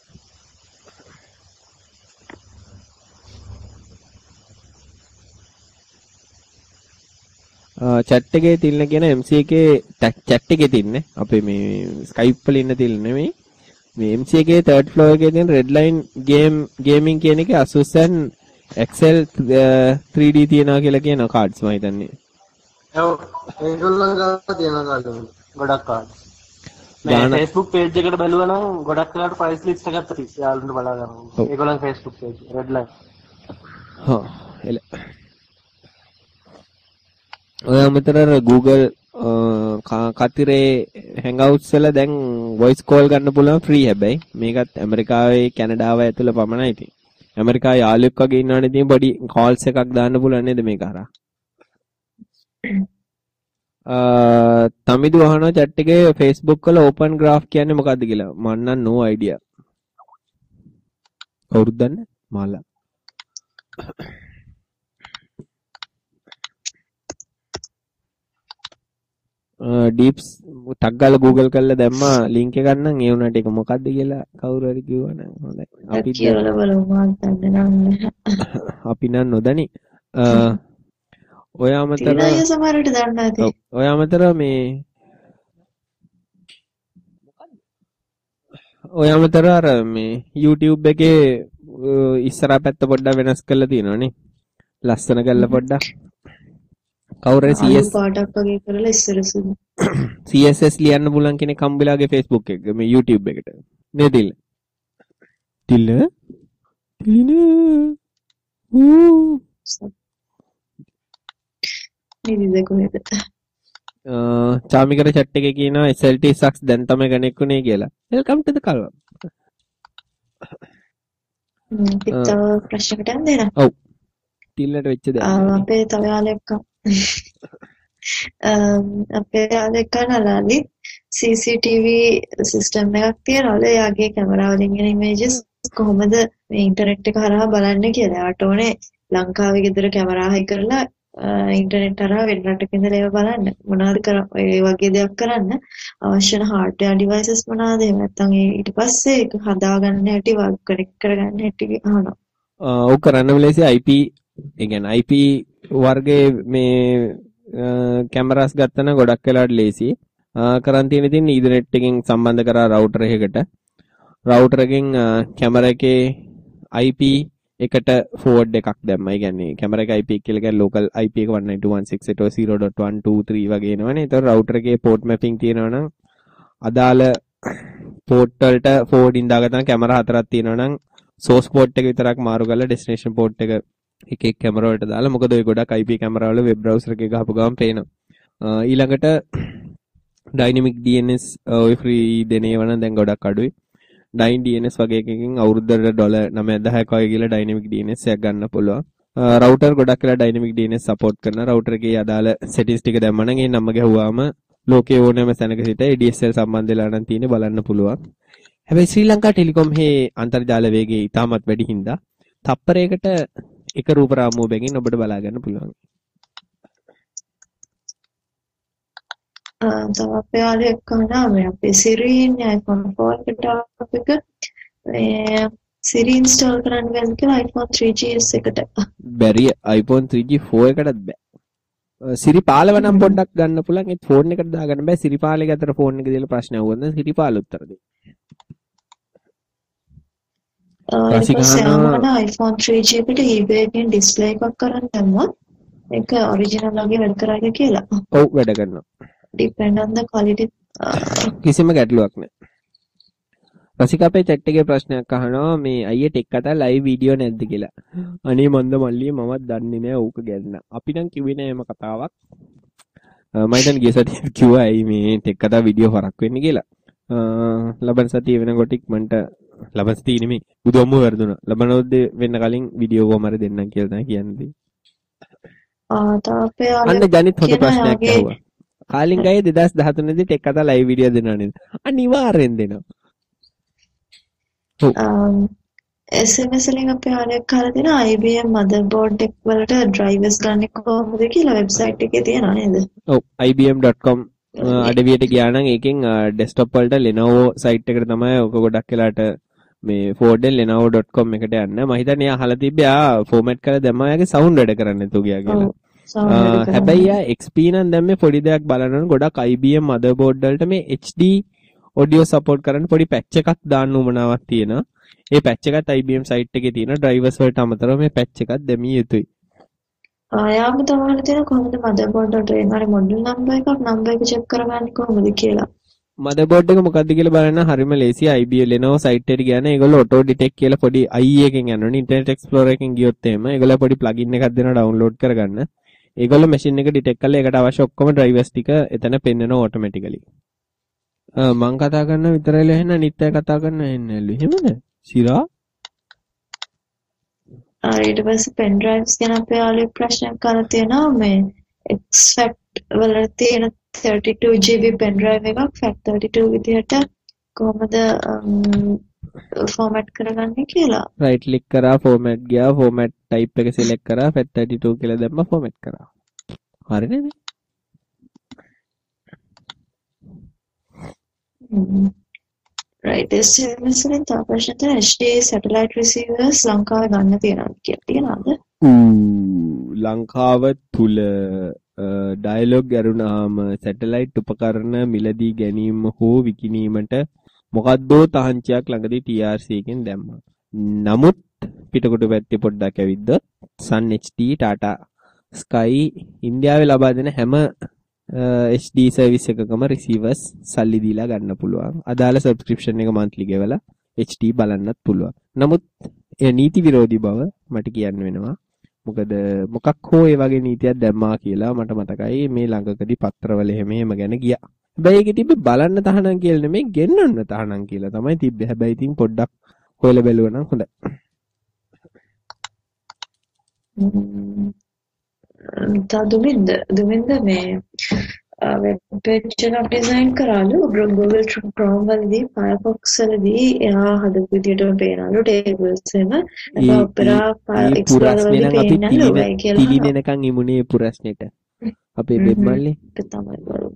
chat එකේ තිල්න කියන M C එකේ chat එකේ තින්නේ අපේ මේ Skype වල ඉන්න තිල්න නෙමෙයි මේ M C එකේ third floor එකේ තියෙන Redline game gaming කියන එකේ Asus and Excel three D තියනවා කියලා කියන cards මම හිතන්නේ. ඔව් ඒගොල්ලන් ගාව තියෙන cards ගොඩක් cards. මේ Facebook page එකට බැලුවා නම් ගොඩක් වෙලාවට price list එකක් තියෙනවා. යාළුවන්ට බලා ගන්න. ඒගොල්ලන් Facebook page Redline. හා එල ඔය අමතර Google කතරේ Hangouts වල දැන් voice call ගන්න පුළුවන් free හැබැයි මේකත් ඇමරිකාවේ කැනඩාව ඇතුළේ පමණයි ඉතින් ඇමරිකාවේ යාළුවෙක් වගේ ඉන්නවනේ ඉතින් පොඩි calls එකක් දාන්න පුළුවන් නේද මේක හරහා අ තමිදු අහනවා chat එකේ Facebook වල open graph කියන්නේ මොකද්ද කියලා මම නම් no idea කවුරුද දන්නේ මාලා ඩීප්ස් ටක් ගාලා Google කරලා දැම්මා link එකක් නම් ඒ උනාට ඒක මොකද්ද කියලා කවුරු හරි කිව්වනම් හොඳයි අපි කියලා බලමු මාත් දන්නේ අපි නම් නොදනි ඔය අමතර ඉතින් සමහරවිට දන්නේ නැති ඔය අමතර මේ ඔය අමතර අර මේ YouTube එකේ ඉස්සරහා පැත්ත පොඩ්ඩක් වෙනස් කරලා තියෙනවනේ ලස්සන කරලා පොඩ්ඩක් කවුරු C S පාටක් වගේ කරලා ඉස්සර සුදු C S S ලියන්න පුළුවන් කෙනෙක් හම්බෙලාගේ Facebook එක මේ YouTube එකට නේද තිල්ල තිල්ල තිලින ඌ නිදි කොහෙද චාමිකර chat එකේ කියනවා S L T sucks දැන් තමයි කනෙක්ට් උනේ කියලා welcome to the call පිටව ප්‍රශ්නකට යන්න ඔව් තිල්ලට වෙච්ච දේ අපේ තව යාළුවෙක් අපේ යාළුවෙක් නලාලි C C T V system එකක් තියනවලු එයාගේ කැමරා වලින් එන ඉමේජස් කොහොමද මේ ඉන්ටර්නෙට් එක හරහා බලන්නේ කියලා. යාට ඕනේ ලංකාවේ ගෙදර කැමරා හයි කරලා ඉන්ටර්නෙට් හරහා වෙන රටක ඉඳලා ඒව බලන්න. මොනවද කර ඒ වගේ දෙයක් කරන්න අවශ්‍ය වෙන හાર્ඩ්වෙයාර් ඩිවයිසස් මොනවද? එහෙම නැත්නම් ඊට පස්සේ ඒක හදාගන්න හැටි වර්ක් කනෙක්ට් කරගන්න හැටි අහනවා. ඔව් කරන්න ලේසි I P ඒ කියන්නේ I P වර්ගයේ මේ කැමරාස් ගත්තා නම් ගොඩක් වෙලාවට ලේසි. කරන් තියෙන ඉතින් ඊතර්නෙට් එකකින් සම්බන්ධ කරා රවුටර් එකකට. රවුටර් එකෙන් කැමරා එකේ I P එකට ෆෝවර්ඩ් එකක් දැම්මා. ඒ කියන්නේ කැමරා එක I P කියලා කියන්නේ ලෝකල් I P එක one ninety-two dot one sixty-eight dot zero dot one two three වගේ එනවනේ. ඒතකොට රවුටර් එකේ පෝට් මැපින් තියෙනවා නම් අදාළ පෝට් වලට ෆෝවර්ඩින් දාගත්තා නම් කැමරා හතරක් තියෙනවා නම් සෝස් පෝට් එක විතරක් මාරු කරලා ඩෙස්ටිනේෂන් පෝට් එක එක එක කැමරා වලට දාලා මොකද ඔය ගොඩක් I P කැමරා වල වෙබ් බ්‍රවුසර් එකේ ගහපු ගමන් පේනවා. ඊළඟට ඩයිනමික් D N S ඔය ෆ්‍රී දෙන ඒවා නම් දැන් ගොඩක් අඩුයි. nine D N S වගේ එකකින් අවුරුද්දට ඩොලර් nine දහයක් වගේ කියලා ඩයිනමික් D N S එකක් ගන්න පුළුවන්. රවුටර් ගොඩක් වෙලා dynamic D N S support කරන රවුටර් එකේ අදාළ සෙටින්ග්ස් ටික දැම්මම නම් ඒ නම ගැහුවාම ලෝකයේ ඕනෑම තැනක සිට A D S L සම්බන්ධ වෙලා නම් තියෙන්නේ බලන්න පුළුවන්. හැබැයි ශ්‍රී ලංකා ටෙලිකොම් හේ අන්තර්ජාල වේගය ඉතාමත් වැඩි හින්දා තප්පරයකට එක රූප රාමුවකින් ඔබට බලා ගන්න පුළුවන්. තව අපේ යාළුවෙක් කනවා මේ අපේ Siri ඉන්නේ iPhone four එකට අපිට මේ Siri install කරන්න බැරිද කියලා iPhone three G S එකට. බැරි iPhone three G four එකටත් බෑ. Siri පාලව නම් පොඩ්ඩක් ගන්න පුළුවන්. ඒත් ෆෝන් එකට දාගන්න බෑ. Siri පාලේ අතර ෆෝන් එක දාලා ප්‍රශ්න ආවොත් නම් Siri පාල උත්තර දෙයි. ඊට පස්සේ ආවම iPhone three G එකට eBay එකෙන් ඩිස්ප්ලේ එකක් කරන් දැම්මොත් ඒක ඔරිජිනල් වගේ වැඩ කරාද කියලා. ඔව් වැඩ කරනවා. depend on the quality. කිසිම ගැටලුවක් නැහැ. රසික අපේ chat එකේ ප්‍රශ්නයක් අහනවා මේ අයියේ ටෙක් කතා ලයිව් වීඩියෝ නැද්ද කියලා. අනේ මන්ද මල්ලියේ මමත් දන්නේ නැහැ ඕක ගැන. අපි නම් කිව්වේ නෑ එම කතාවක්. මම හිතන්නේ ගිය සතියේ කිව්වා ඇයි මේ ටෙක් කතා වීඩියෝ හරක් වෙන්නේ කියලා. ලබන සතියේ වෙනකොට ඉක්මනට ලබන සතියේ නෙමෙයි බුදුම්ම වැරදුනා. ලබන උද්දේ වෙන්න කලින් වීඩියෝ කොහම හරි දෙන්නම් කියලා තමයි කියන්නේ. ආ තාපේ අන්න ජනිත් හොඳ ප්‍රශ්නයක් අහුවා. කාලින් ගායේ දෙදාස් දහතුන දී ටෙක් කතා ලයිව් වීඩියෝ දෙනවා නේද? අනිවාර්යෙන් දෙනවා. S M S වලින් අපි ආරයක් කරලා දෙන I B M motherboard එක වලට drivers ගන්න කොහොමද කියලා වෙබ්සයිට් එකේ තියෙනවා නේද? ඔව් I B M dot com අඩවියට ගියා නම් ඒකෙන් ඩෙස්ක්ටොප් වලට Lenovo සයිට් එකට තමයි ඔක ගොඩක් වෙලාට මේ Ford lenovo dot com එකට යන්න. මම හිතන්නේ එයා අහලා තිබ්බේ ආ ෆෝමැට් කරලා දැම්මා යාගේ සවුන්ඩ් වැඩ කරන්නේ නැතුව ගියා කියලා. හැබැයි යා X P නම් දැන් මේ පොඩි දෙයක් බලනකොට ගොඩක් I B M motherboard වලට මේ H D audio support කරන්න පොඩි පැච් එකක් දාන්න උවමනාවක් තියෙනවා. ඒ පැච් එකත් I B M site එකේ තියෙන drivers වලට අමතරව මේ පැච් එකක් දැමිය යුතුයි. ආයාම තමයි තියෙන කොහොමද motherboard වලට එනවානේ model number එකක් number එක check කරගන්නේ කොහොමද කියලා. motherboard එක මොකද්ද කියලා බලන්න හරිම ලේසි. I B M Lenovo site එකට ගියාම ඒගොල්ලෝ auto detect කියලා පොඩි I E එකෙන් යනවනේ internet explorer එකෙන් ගියොත් එහෙම ඒගොල්ලෝ පොඩි plugin එකක් දෙනවා download කරගන්න. ඒගොල්ලෝ machine එක detect කරලා ඒකට අවශ්‍ය ඔක්කොම drivers ටික එතන පෙන්නනවා automatically. මං කතා කරන විතරයිල එහෙනම් අනිත් අය කතා කරන එහෙන්නලු. එහෙමද? සිරා? ආ ඊට පස්සේ pen drives ගැන අපේ යාළුවෙක් ප්‍රශ්නයක් අහලා තියෙනවා මේ extract වල තියෙන thirty-two G B pen drive එකක් FAT thirty-two විදිහට කොහොමද format කරගන්නේ කියලා. right click කරා format ගියා format type එක select කරා FAT thirty-two කියලා දැම්මා format කරා. හරි නේද? Mm. Right, S M S වලින් තව ප්‍රශ්න තියෙනවා H D satellite receivers ලංකාවේ ගන්න තියෙනවා කියලා තියනවාද? ලංකාව තුල ඩයලොග් ඇරුණාම සැටලයිට් උපකරණ මිලදී ගැනීම හෝ විකිණීමට මොකද්දෝ තහංචියක් ළඟදී T R C එකෙන් දැම්මා. නමුත් පිටකොටු පැත්තේ පොඩ්ඩක් ඇවිද්දොත් Sun H D Tata Sky ඉන්දියාවේ ලබා දෙන හැම H D සර්විස් එකකම රිසීවර්ස් සල්ලි දීලා ගන්න පුළුවන්. අදාළ සබ්ස්ක්‍රිප්ෂන් එක monthly ගෙවලා H D බලන්නත් පුළුවන්. නමුත් ඒ නීති විරෝධී බව මට කියන්න වෙනවා. මොකද මොකක් හෝ ඒ වගේ නීතියක් දැම්මා කියලා මට මතකයි මේ ළඟකදී පත්‍රවල එහෙම එහෙම ගැන ගියා. හැබැයි ඒකේ තිබ්බේ බලන්න තහනම් කියලා නෙමෙයි ගෙන්නන්න තහනම් කියලා තමයි තිබ්බේ. හැබැයි ඉතින් පොඩ්ඩක් හොයලා බැලුවා නම් හොඳයි. දුමින්ද දුමින්ද මේ වෙබ් පේජ් එකක් ඩිසයින් කරාලු Google Chrome වලදී Firefox වලදී එයා හදපු විදිහටම පේනලු tables එම Opera Explorer වලදී පේනලු ඒ කියලා පිළිනෙනකන් ඉමුනේ පුරස්නෙට අපේ වෙබ් මල්ලේ තමයි බලමු.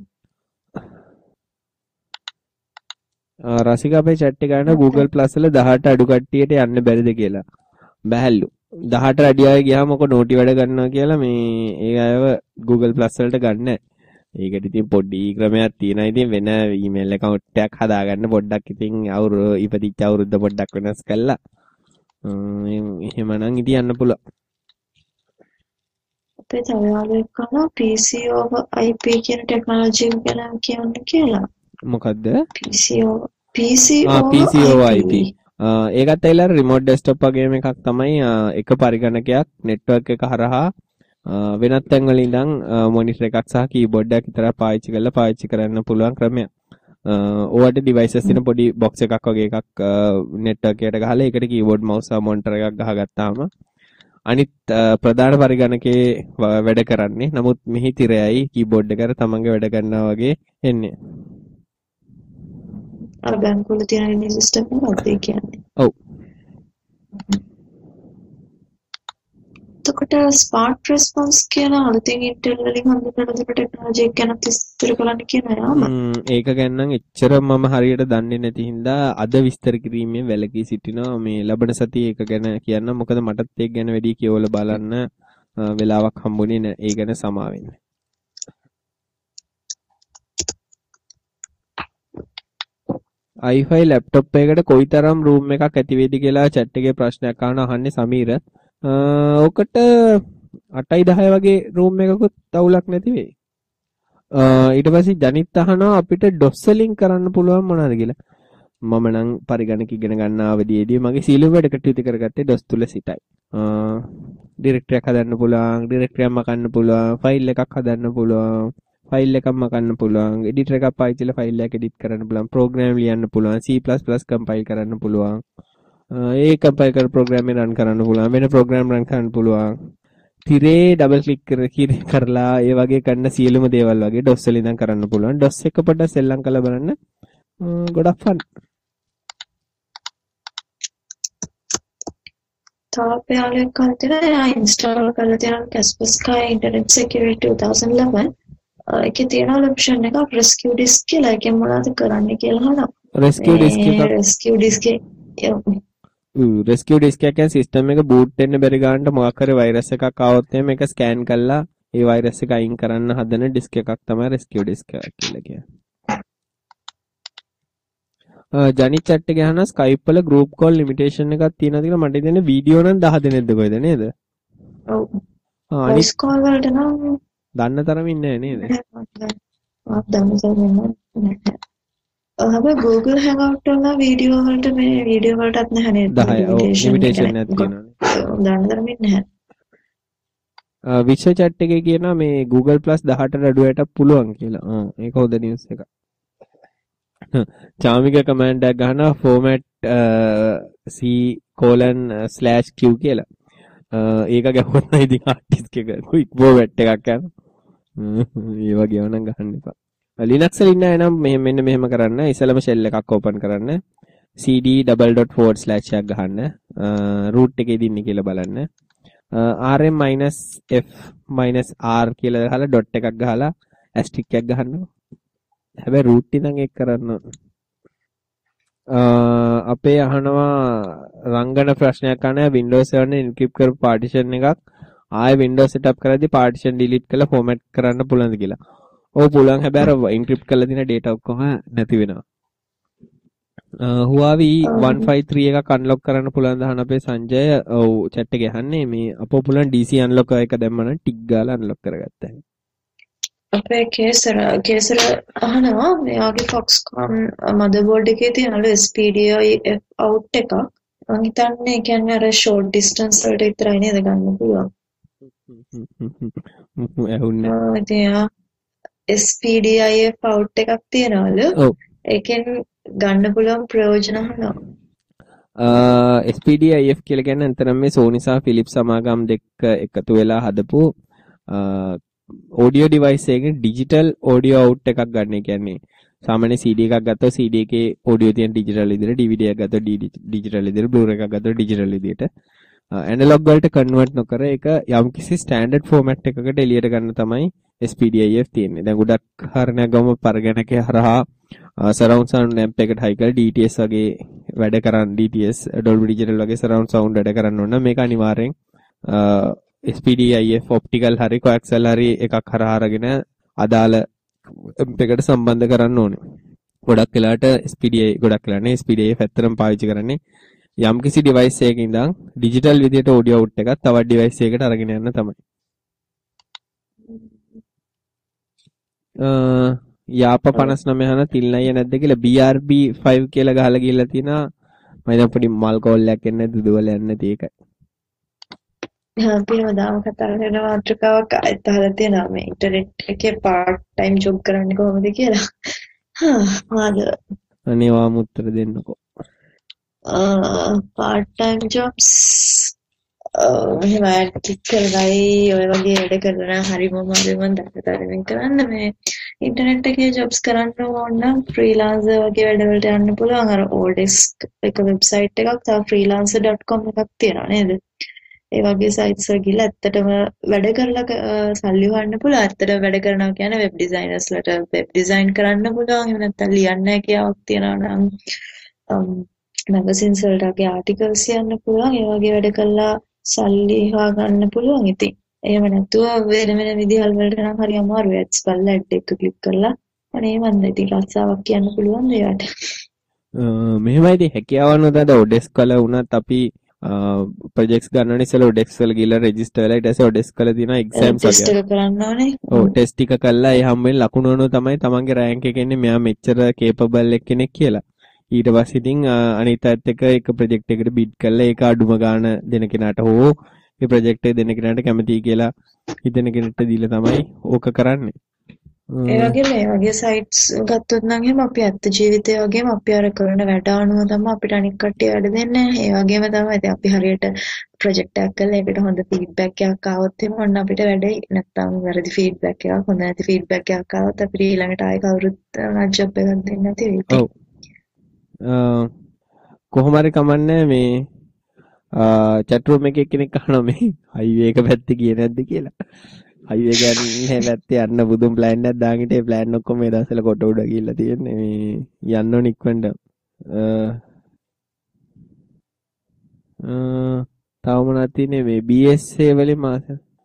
රසික අපේ chat එක ගන්න Google Plus වල දහඅට අඩු කට්ටියට යන්න බැරිද කියලා. බැහැලු. දහඅට අඩිය ආයේ ගියාම මොක නෝටි වැඩ ගන්නවා කියලා මේ ඒ අයව Google Plus වලට ගන්න නැහැ. ඒකට ඉතින් පොඩි ක්‍රමයක් තියෙනවා. ඉතින් වෙන ඊමේල් account එකක් හදාගන්න පොඩ්ඩක් ඉතින් අවුරු ඉපදිච්ච අවුරුද්ද පොඩ්ඩක් වෙනස් කළා. එහෙමනම් ඉතින් යන්න පුළුවන්. අපේ තව යාළුවෙක් කනවා P C over I P කියන ටෙක්නොලොජි ගැන කියන්නේ කියලා. මොකද්ද? P C over P C over P C over I P. ඒකත් ඇවිල්ලා රිමෝට් ඩෙස්ක්ටොප් වගේම එකක් තමයි. එක පරිගණකයක් නෙට්වර්ක් එක හරහා වෙනත් තැන් වල ඉඳන් මොනිටර් එකක් සහ කීබෝඩ් එකක් විතර පාවිච්චි කරලා පාවිච්චි කරන්න පුළුවන් ක්‍රමයක්. ඕවට ඩිවයිසස් තියෙන පොඩි බොක්ස් එකක් වගේ එකක් නෙට්වර්ක් එකට ගහලා ඒකට කීබෝඩ් මවුස් සහ මොනිටර් එකක් ගහගත්තාම අනිත් ප්‍රධාන පරිගණකේ වැඩ කරන්නේ. නමුත් මෙහි තිරයයි කීබෝඩ් එකට තමන්ගේ වැඩ කරනවා වගේ එන්නේ. අර බැංකුවල තියෙන ඉනි සිස්ටම් එකක්ද ඒ කියන්නේ? ඔව්. එතකොට ස්මාර්ට් රෙස්පොන්ස් කියන අලුතින් Intel වලින් හම්බෙන ටෙක්නොලොජි එක ගැන විස්තර කරන්න කියනවා යාම. ඒක ගැන නම් එච්චර මම හරියට දන්නේ නැති හින්දා අද විස්තර කිරීමෙන් වැළකී සිටිනවා. මේ ලබන සතියේ ඒක ගැන කියන්න. මොකද මටත් ඒක ගැන වැඩි කියවලා බලන්න වෙලාවක් හම්බුනේ නැහැ. ඒ ගැන සමාවෙන්න. i five ලැප්ටොප් එකකට කොයිතරම් රූම් එකක් ඇති වේද කියලා chat එකේ ප්‍රශ්නයක් අහන අහන්නේ සමීර. ඔකට අටයි දහය වගේ රූම් එකකුත් අවුලක් නැති වෙයි. ඊට පස්සේ ජනිත් අහනවා අපිට ඩොස් වලින් කරන්න පුළුවන් මොනවද කියලා. මම නම් පරිගණක ඉගෙන ගන්න අවදීදී මගේ සීලු වැඩ කටයුතු කරගත්තේ ඩොස් තුල සිටයි. ඩිරෙක්ටරි එකක් හදන්න පුළුවන්, ඩිරෙක්ටරි එකක් මකන්න පුළුවන්, ෆයිල් එකක් හදන්න පුළුවන්, ෆයිල් එකක් මකන්න පුළුවන්, එඩිටර් එකක් පාවිච්චි කරලා ෆයිල් එකක් එඩිට් කරන්න පුළුවන්, ප්‍රෝග්‍රෑම් ලියන්න පුළුවන්, C++ කම්පයිල් කරන්න පුළුවන්. ඒ කම්පයිල් කර ප්‍රෝග්‍රෑම් එක රන් කරන්න පුළුවන්, වෙන ප්‍රෝග්‍රෑම් රන් කරන්න පුළුවන්. තිරේ ඩබල් ක්ලික් කරලා ඒ වගේ කරන සියලුම දේවල් වගේ ඩොස් වලින් ඉඳන් කරන්න පුළුවන්. ඩොස් එක පොඩ්ඩක් සෙල්ලම් කරලා බලන්න. ගොඩක් ෆන්. තාපේ ආලෙක කන්තින ඉන්ස්ටෝල් කරලා තියෙනවා Kaspersky Internet Security twenty eleven. ඒකේ තියෙන ඔප්ෂන් එකක් rescue disk කියලා. ඒකෙන් මොනවද කරන්න කියලා අහනවා. rescue disk එක rescue disk එක rescue disk එක කියන්නේ සිස්ටම් එක boot වෙන්න බැරි ගන්නට මොකක් හරි වෛරස් එකක් ආවොත් එහෙම ඒක ස්කෑන් කරලා ඒ වෛරස් එක අයින් කරන්න හදන disk එකක් තමයි rescue disk එක කියලා කියන්නේ. ජනිත් chat එක ගහන Skype වල group call limitation එකක් තියෙනවා කියලා මට හිතෙන්නේ වීඩියෝ නම් දහ දෙනෙක්ද කොහෙද නේද? ඔව්. voice call වලට නම් දන්න තරමින් නෑ නේද? ආ දන්න තරමින් නෑ. හැබැයි Google Hangout වල වීඩියෝ වලට මේ වීඩියෝ වලටත් නැහැ නේද? දහය ඔව් limitation එකක් තියෙනවානේ. දන්න තරමින් නැහැ. විශ්ව chat එකේ කියනවා මේ Google Plus දහට අඩුවට පුළුවන් කියලා. ආ ඒක හොඳ නිවුස් එකක්. චාමික කමෙන්ට් එකක් ගහනවා format c colon slash q කියලා. ඒක ගැහුවොත් නම් ඉතින් hard disk එක quick format එකක් යනවා. ඒ වගේව නම් ගහන්න එපා. Linux වල ඉන්න අය නම් මෙහෙම මෙන්න මෙහෙම කරන්න. ඉස්සලම shell එකක් open කරන්න. cd double dot forward slash එකක් ගහන්න. root එකේ දින්නේ කියලා බලන්න. rm minus f minus r කියලා ගහලා dot එකක් ගහලා asterisk එකක් ගහන්න. හැබැයි root ඉඳන් ඒක කරන්න. අපේ අහනවා රංගන ප්‍රශ්නයක් අහනවා Windows seven encrypt කරපු partition එකක් ආයෙ Windows setup කරද්දී partition delete කරලා format කරන්න පුළුවන්ද කියලා. ඔව් පුළුවන්. හැබැයි අර encrypt කරලා තියෙන data ඔක්කොම නැති වෙනවා. Huawei one fifty-three එකක් unlock කරන්න පුළුවන් ද අහන අපේ සංජය. ඔව් chat එකේ අහන්නේ මේ අපෝ පුළුවන් D C unlock එක දැම්ම නම් ටික් ගාලා unlock කරගත්තා. අපේ කේසර කේසර අහනවා මෙයාගේ Foxconn motherboard එකේ තියෙනලු S P D I F out එකක්. මම හිතන්නේ ඒ කියන්නේ අර short distance වලට විතරයි නේද ගන්න පුළුවන්. ඇහුන්නේ. ආ S P D I F out එකක් තියෙනවලු. ඔව්. ඒකෙන් ගන්න පුළුවන් ප්‍රයෝජන අහනවා. S P D I F කියලා කියන්නේ අන්තරම් මේ Sony සහ Philips සමාගම් දෙක එකතු වෙලා හදපු audio device එකකින් digital audio out එකක් ගන්න. ඒ කියන්නේ සාමාන්‍ය C D එකක් ගත්තොත් C D එකේ audio තියෙන digital විදිහට, D V D එකක් ගත්තොත් digital විදිහට, Blu-ray එකක් ගත්තොත් digital විදිහට analog වලට convert නොකර ඒක යම්කිසි standard format එකකට එළියට ගන්න තමයි S P D I F තියෙන්නේ. දැන් ගොඩක් කාරණයක් ගම පරගණකේ හරහා surround sound amp එකට high කරලා D T S වගේ වැඩ කරන් D T S Dolby Digital වගේ surround sound වැඩ කරන්න ඕන නම් මේක අනිවාර්යෙන් S P D I F optical හරි coaxial හරි එකක් හරහා අරගෙන අදාළ එකට සම්බන්ධ කරන්න ඕනේ. ගොඩක් වෙලාවට S P D I ගොඩක් වෙලානේ S P D I F ඇත්තටම පාවිච්චි කරන්නේ යම්කිසි device එකකින් ඉඳන් digital විදියට audio out එකක් තවත් device එකකට අරගෙන යන්න තමයි. අ යාප fifty-nine හන තිල්නයිය නැද්ද කියලා B R B five කියලා ගහලා ගිහලා තිනා මම දැන් පොඩි මල් කෝල්ලයක් එන්නේ නැද්ද දුවල යන්නේ නැති එකයි. අපි හැමදාම කතා කරන මාතෘකාවක් ආයෙත් අහලා තියෙනවා මේ ඉන්ටර්නෙට් එකේ part time job කරන්නේ කොහොමද කියලා. හා මාද අනේවා උත්තර දෙන්නකෝ. Uh, part-time jobs එහෙම ඇඩ් ක්ලික් කරලායි ඔය වගේ වැඩ කරන හරිම අමාරුයි මම දැක්කතරමින් කරන්න මේ ඉන්ටර්නෙට් එකේ jobs කරන්න ඕන නම් freelancer වගේ වැඩ වලට යන්න පුළුවන් අර odesk එක වෙබ්සයිට් එකක් තව freelancer dot com එකක් තියෙනවා නේද ඒ වගේ sites වල ගිහලා ඇත්තටම වැඩ කරලා සල්ලි හොයන්න පුළුවන් ඇත්තට වැඩ කරනවා කියන්නේ web designers ලට web design කරන්න පුළුවන් එහෙම නැත්නම් ලියන්න හැකියාවක් තියෙනවා නම් magazines වලට වගේ articles යන්න පුළුවන් ඒ වගේ වැඩ කළා සල්ලි හොයාගන්න පුළුවන් ඉතින් එහෙම නැතුව වෙන වෙන විදිහල් වලට නම් හරි අමාරුයි ads බලලා ad එක ක්ලික් කරලා අනේ මන්ද ඉතින් රස්සාවක් කියන්න පුළුවන් ඒකට මෙහෙමයි ඉතින් හැකියාවන් උදා odesk වල වුණත් අපි ප්‍රොජෙක්ට්ස් ගන්නවනේ ඉස්සෙල්ලා ඔඩෙක්ස් වල ගිහලා රෙජිස්ටර් වෙලා ඊට පස්සේ ඔඩෙක්ස් වල තියෙන එක්සෑම්ස් ටෙස්ට් වගේ. එක කරන්න ඕනේ. ඔව් ටෙස්ට් ටික කළා ඒ හැම වෙලේ ලකුණු අනුව තමයි තමන්ගේ රෑන්ක් එක එන්නේ මෙයා මෙච්චර කේපබල් එක්කෙනෙක් කියලා. ඊට පස්සේ ඉතින් අනිත් අයත් එක්ක එක ප්‍රොජෙක්ට් එකකට බිඩ් කරලා ඒක අඩුම ගාණ දෙන කෙනාට හෝ ඒ ප්‍රොජෙක්ට් එක දෙන කෙනාට කැමතියි කියලා හිතෙන කෙනෙක්ට දීලා තමයි ඕක කරන්නේ. ඒ වගේ මේ වගේ සයිට්ස් ගත්තොත් නම් එහෙම අපි ඇත්ත ජීවිතය වගේම අපි අර කරන වැඩ අනුව තමයි අපිට අනික් කට්ටිය වැඩ දෙන්නේ. ඒ වගේම තමයි ඉතින් අපි හරියට ප්‍රොජෙක්ට් එකක් කරලා ඒකට හොඳ ෆීඩ්බැක් එකක් ආවොත් එහෙම ඔන්න අපිට වැඩේ නැත්තම් වැරදි ෆීඩ්බැක් එකක් හොඳ නැති ෆීඩ්බැක් එකක් ආවොත් අපිට ඊළඟට ආයෙ කවුරුත් නජ්ජප් එකක් දෙන්නේ නැති වෙයි. ඔව්. කොහොම හරි කමන්නේ මේ chat room එකේ කෙනෙක් අහනවා මේ highway එක පැත්තේ ගියේ නැද්ද කියලා. highway ගන්නේ පැත්තේ යන්න බුදුන් plan එකක් දාගෙන ඉතින් ඒ plan ඔක්කොම මේ දවස්වල කොට උඩ ගිහිල්ලා තියෙන්නේ මේ යන්න ඕන ඉක්මනට. අ තව මොනවද තියෙන්නේ මේ B S A වලින් මාස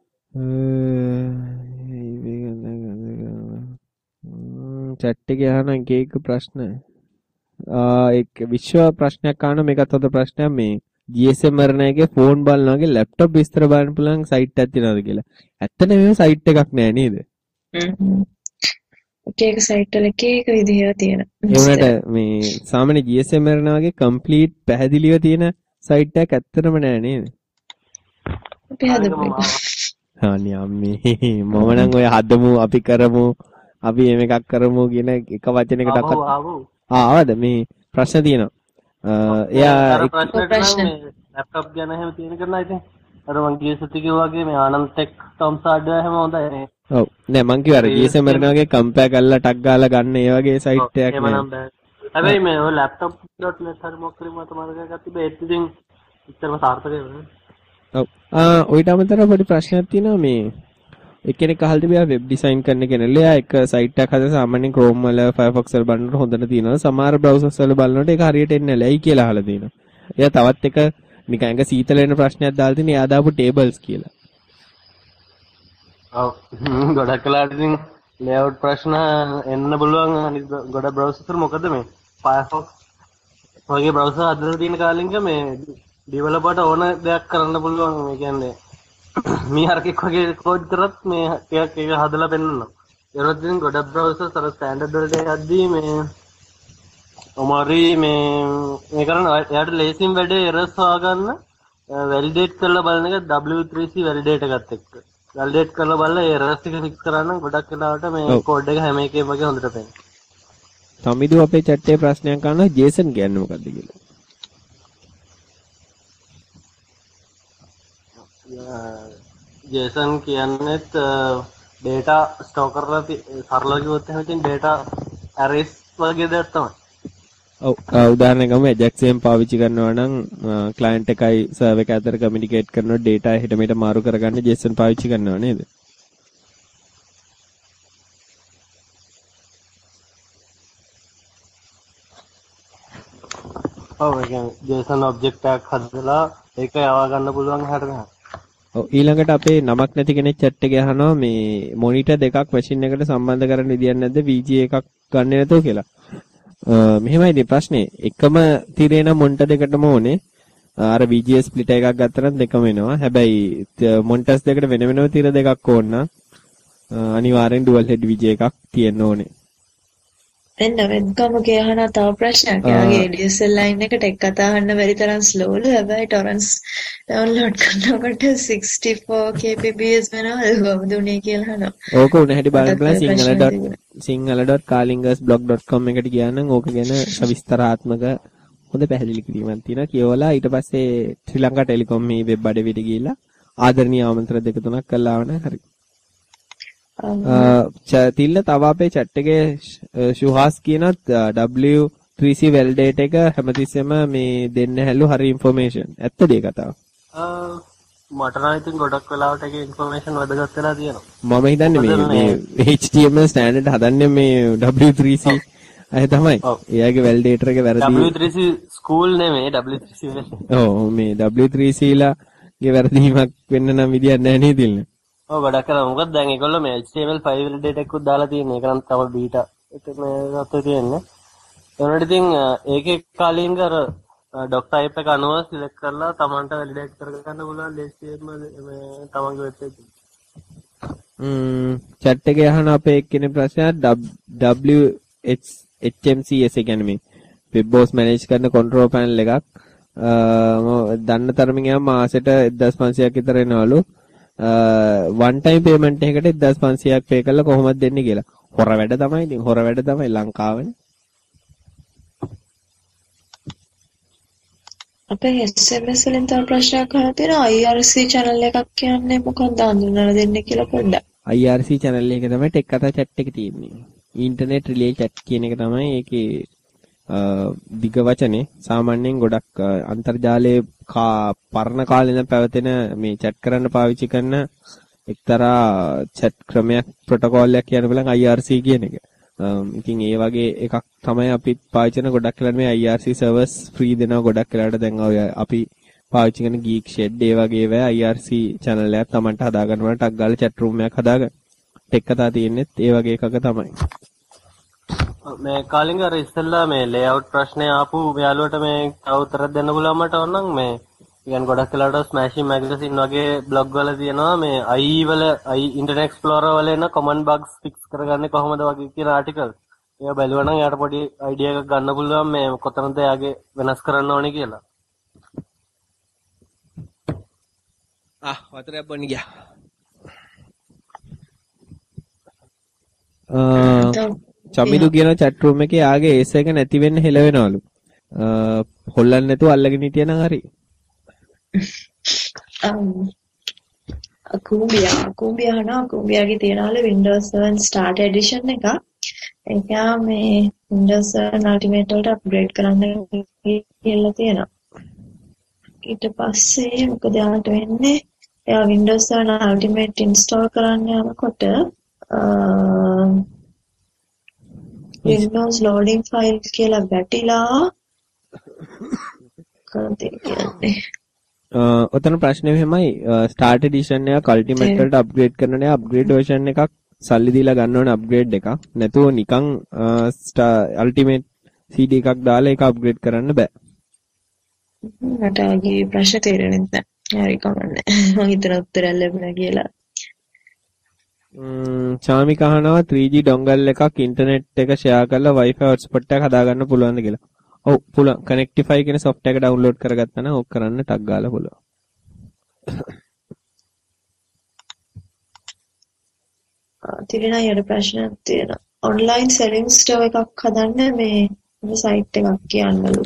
chat එකේ අහන එක එක ප්‍රශ්න එක් විශ්ව ප්‍රශ්නයක් අහන මේකත් හොඳ ප්‍රශ්නයක් මේ G S M මරණයගේ ෆෝන් බලනවා වගේ ලැප්ටොප් විස්තර බලන්න පුළුවන් සයිට් එකක් තියෙනවද කියලා. ඇත්තට මේව සයිට් එකක් නෑ නේද? හ්ම්. ඒක සයිට් වල එක එක විදිහව තියෙනවා. ඒ වුණාට මේ සාමාන්‍ය G S M මරණ වගේ කම්ප්ලීට් පැහැදිලිව තියෙන සයිට් එකක් ඇත්තටම නෑ නේද? අපි හදමු. හා නියම්මේ මම නම් ඔය හදමු අපි කරමු අපි එහෙම එකක් කරමු කියන එක වචනයකටවත් ආවද මේ ප්‍රශ්න තියෙනවා. එයා ප්‍රශ්න ලැප්ටොප් ගැන එහෙම තියෙන කරනවා ඉතින් අර මං ගිය සති කිව්වා වගේ මේ ආනන්ද ටෙක් ටොම්ස් හાર્ඩ්වෙයාර් හැම හොඳයි. ඔව් නෑ මං කිව්වා අර G S M වගේ කම්පයර් කරලා ටක් ගාලා ගන්න ඒ වගේ සයිට් එකක් නෑ. හැබැයි මේ ඔය laptop dot net හරි මොකක් හරි මත මාර්ගයක් තිබ්බේ ඒත් ඉතින් ඉතරම සාර්ථක වෙන්නේ. ඔව් ආ ඔයිට අමතරව පොඩි ප්‍රශ්නයක් තියෙනවා මේ එක්කෙනෙක් අහලා තිබ්බා වෙබ් ඩිසයින් කරන කෙනෙක්. එයා එක සයිට් එකක් හදලා සාමාන්‍යයෙන් Chrome වල Firefox වල බලනකොට හොඳට තියෙනවා. සමහර browsers වල බලනකොට ඒක හරියට එන්නේ නැහැ. ඇයි කියලා අහලා තියෙනවා. එයා තවත් එක නිකන් එක සීතල වෙන ප්‍රශ්නයක් දාලා තියෙන එයා දාපු tables කියලා. ඔව් ගොඩක් කලාට ඉතින් layout ප්‍රශ්න එන්න බලුවන් අනිත් ගොඩක් browser වල මොකද මේ Firefox වගේ browser හදලා තියෙන කාලෙක මේ developer ඕන දෙයක් කරන්න පුළුවන්. මේ කියන්නේ මේ හරකෙක් වගේ කෝඩ් කරත් මේ ටිකක් ඒක හදලා පෙන්නනවා. ඒවත් ඉතින් ගොඩක් browsers අර ස්ටෑන්ඩඩ් වලට යද්දී මේ ඔමාරි මේ මේ කරන එයාට ලේසියෙන් වැඩේ errors හොයාගන්න validate කරලා බලන එක W three C validator එකත් එක්ක. validate කරලා බලලා ඒ errors ටික fix කරන්න ගොඩක් වෙලාවට මේ කෝඩ් එක හැම එකේම වගේ හොඳට පේනවා. සමිදු අපේ chat එකේ ප්‍රශ්නයක් අහනවා JSON කියන්නේ මොකක්ද කියලා. JSON කියන්නේත් data store කරලා සරලව කිව්වොත් එහෙනම් ඉතින් data arrays වගේ දෙයක් තමයි. ඔව් උදාහරණයක් ගමු Ajax එකෙන් පාවිච්චි කරනවා නම් client එකයි server එක අතර communicate කරනකොට data එහෙට මෙහෙට මාරු කරගන්න JSON පාවිච්චි කරනවා නේද? ඔව් ඒ කියන්නේ JSON object එකක් හදලා ඒක යවා ගන්න පුළුවන් හැට මෙහාට. ඔව් ඊළඟට අපේ නමක් නැති කෙනෙක් chat එකේ අහනවා මේ මොනිටර් දෙකක් මැෂින් එකට සම්බන්ධ කරන්න විදියක් නැද්ද V G A එකක් ගන්න නැතෝ කියලා. මෙහෙමයි ඉතින් ප්‍රශ්නේ. එකම තිරේ නම් මොනිටර් දෙකටම ඕනේ. අර V G A ස්ප්ලිටර් එකක් ගත්තා නම් දෙකම එනවා. හැබැයි මොනිටර්ස් දෙකට වෙන වෙනම තිර දෙකක් ඕන නම් අනිවාර්යෙන් dual head V G A එකක් තියෙන්න ඕනේ. එන්න වෙන්කම කියහන තව ප්‍රශ්නයක්. යාගේ D S L line එකට එක් කතා අහන්න බැරි තරම් ස්ලෝලු. හැබැයි torrents download කරනකොට sixty-four K B P S වෙනවා. කොහොමද උනේ කියලා අහනවා. ඕක උන හැටි බලන්න බලන්න Sinhala. Sinhala dot kalingas blog dot com එකට ගියා නම් ඕක ගැන සවිස්තරාත්මක හොඳ පැහැදිලි කිරීමක් තියෙනවා. කියවලා ඊට පස්සේ ශ්‍රී ලංකා ටෙලිකොම් මේ වෙබ් අඩවියට ගිහිල්ලා ආදරණීය ආමන්ත්‍රණ දෙක තුනක් කළා වුණා. හරි. තිල්ල තව අපේ chat එකේ සුහාස් කියනත් W three C validator එක හැමතිස්සෙම මේ දෙන්න හැලු හරි information. ඇත්තද ඒ කතාව? මට නම් ඉතින් ගොඩක් වෙලාවට ඒකේ information වැදගත් වෙලා තියෙනවා. මම හිතන්නේ මේ මේ H T M L standard හදන්නේ මේ W three C අය තමයි. එයාගේ validator එක වැරදි. W three C school නෙමෙයි W three C වෙන්නේ. ඔව් මේ W three C ලාගේ වැරදීමක් වෙන්න නම් විදියක් නැහැ නේද ඉල්ල. ඔව් ගොඩක් කරා. මොකද දැන් ඒගොල්ලෝ මේ H T M L five validator එකකුත් දාලා තියෙනවා. ඒක නම් තමයි බීටා එක මේ රත් තියෙන්නේ. ඒනට ඉතින් ඒකේ කාලින්ග අර ඩොක් ටයිප් එක අනුව සිලෙක්ට් කරලා තමන්ට වැලිඩේට් කරගන්න පුළුවන් ලේසියෙන්ම මේ තමන්ගේ වෙබ්සයිට් එක. ම්ම් chat එකේ අහන අපේ එක්කෙනෙක් ප්‍රශ්නයක් W H M C S ඒ කියන්නේ මේ web boss manage කරන control panel එකක් දන්න තරමින් යම් මාසෙට එක්දාස් පන්සීයක් විතර එනවලු one time payment එකකට එක්දාස් පන්සීයක් pay කරලා කොහොමද දෙන්නේ කියලා. හොර වැඩ තමයි ඉතින් හොර වැඩ තමයි ලංකාවනේ. අපේ S M S වලින් තව ප්‍රශ්නයක් අහලා තියෙනවා I R C channel එකක් කියන්නේ මොකක්ද හඳුන්වලා දෙන්න කියලා පොඩ්ඩක්. I R C channel එක තමයි ටෙක් කතා chat එක තියෙන්නේ. ඉන්ටර්නෙට් රිලේ chat කියන එක තමයි ඒකේ දිග වචනේ. සාමාන්‍යයෙන් ගොඩක් අන්තර්ජාලයේ පරණ කාලේ ඉඳන් පැවතෙන මේ chat කරන්න පාවිච්චි කරන එක්තරා chat ක්‍රමයක් ප්‍රොටෝකෝල් එකක් කියන බලන් I R C කියන එක. ඉතින් ඒ වගේ එකක් තමයි අපි පාවිච්චි කරන ගොඩක් වෙලාවට මේ I R C servers free දෙනවා ගොඩක් වෙලාවට දැන් ඔය අපි පාවිච්චි කරන Geek Shed ඒ වගේ ඒවා I R C channel එකක් Tamanට හදා ගන්න වල ටක් ගාලා chat room එකක් හදාගන්න. ටෙක් කතා තියෙන්නේත් ඒ වගේ එකක තමයි. මේ කාලින්ග අර ඉස්සෙල්ලා මේ layout ප්‍රශ්නේ ආපු යාළුවට මේ තව උත්තරයක් දෙන්න පුළුවන් මට ඕනනම් මේ කියන්නේ ගොඩක් වෙලාවට Smashing Magazine වගේ blog වල තියෙනවා මේ I E වල I Internet Explorer වල එන common bugs fix කරගන්නේ කොහොමද වගේ කියන article. ඒක බැලුවා නම් යාට පොඩි idea එකක් ගන්න පුළුවන් මේ කොතනද යාගේ වෙනස් කරන්න ඕනේ කියලා. ආ වතරයක් බොන්න ගියා. චමිදු කියන chat room එකේ ආගේ ඒස් එක නැති වෙන්න හෙල වෙනවලු. හොල්ලන්නේ නැතුව අල්ලගෙන හිටියනම් හරි. Cumbia Cumbia හනවා Cumbiaගේ තියනවලු Windows seven Start Edition එක. ඒක මේ Windows seven Ultimate වලට අප්ග්‍රේඩ් කරන්න කියලා තියෙනවා. ඊට පස්සේ මොකද යාට වෙන්නේ? එයා Windows seven Ultimate install කරන්න යනකොට Windows loading file කියලා වැටිලා කොහොමද කියන්නේ? ඔතන ප්‍රශ්නේ මෙහෙමයි start edition එක ultimate වලට upgrade කරනනේ upgrade version එකක් සල්ලි දීලා ගන්න ඕනේ upgrade එකක්. නැතුව නිකන් ultimate C D එකක් දාලා ඒක upgrade කරන්න බෑ. මට ආගේ ප්‍රශ්න තේරෙන්නේ නැහැ. හරි කමන්නේ. මම හිතන උත්තරයක් ලැබුණා කියලා. ම්ම් චාමි කහනවා three G dongle එකක් ඉන්ටර්නෙට් එක share කරලා Wi-Fi hotspot එකක් හදාගන්න පුළුවන්ද කියලා. ඔව් පුළුවන්. Connectify කියන software එක download කරගත්තා නම් ඕක කරන්න ටක් ගාලා පුළුවන්. තිරණා යට ප්‍රශ්නයක් තියෙනවා. online selling store එකක් හදන්න මේ site එකක් කියන්නලු.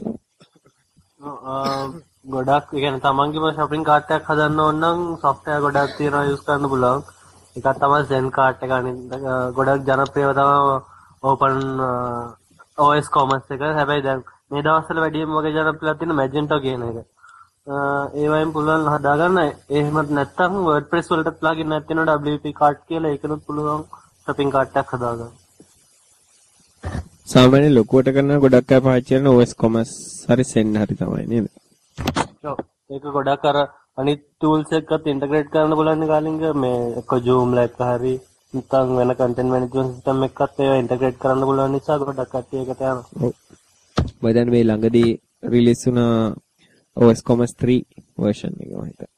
ගොඩක් ඒ කියන්නේ තමන්ගේම shopping cart එකක් හදන්න ඕන නම් software ගොඩක් තියෙනවා use කරන්න පුළුවන්. එකක් තමයි Zen cart එක අනිත් ගොඩක් ජනප්‍රියව තමයි open O S commerce එක. හැබැයි දැන් මේ දවස්වල වැඩිම වගේ ජනප්‍රියව තියෙන Magento කියන එක. ඒ වයින් පුළුවන් හදාගන්න. එහෙමත් නැත්නම් WordPress වලට plugin එකක් තියෙනවා W P cart කියලා. ඒකනොත් පුළුවන් shopping cart එකක් හදාගන්න. සාමාන්‍ය ලොකුවට කරන ගොඩක් අය පාවිච්චි කරන O S commerce හරි Zen හරි තමයි නේද? ඔව්. ඒක ගොඩක් අර අනිත් tools එකත් integrate කරන්න බලන්න කාලින්ග මේ එක Zoom එක හරි නැත්නම් වෙන content management system එකත් ඒවා integrate කරන්න පුළුවන් නිසා ගොඩක් කට්ටිය ඒකට යනවා. ඔව්. මම දැන් මේ ළඟදී release වුණ O S commerce three version එක මම හිතා.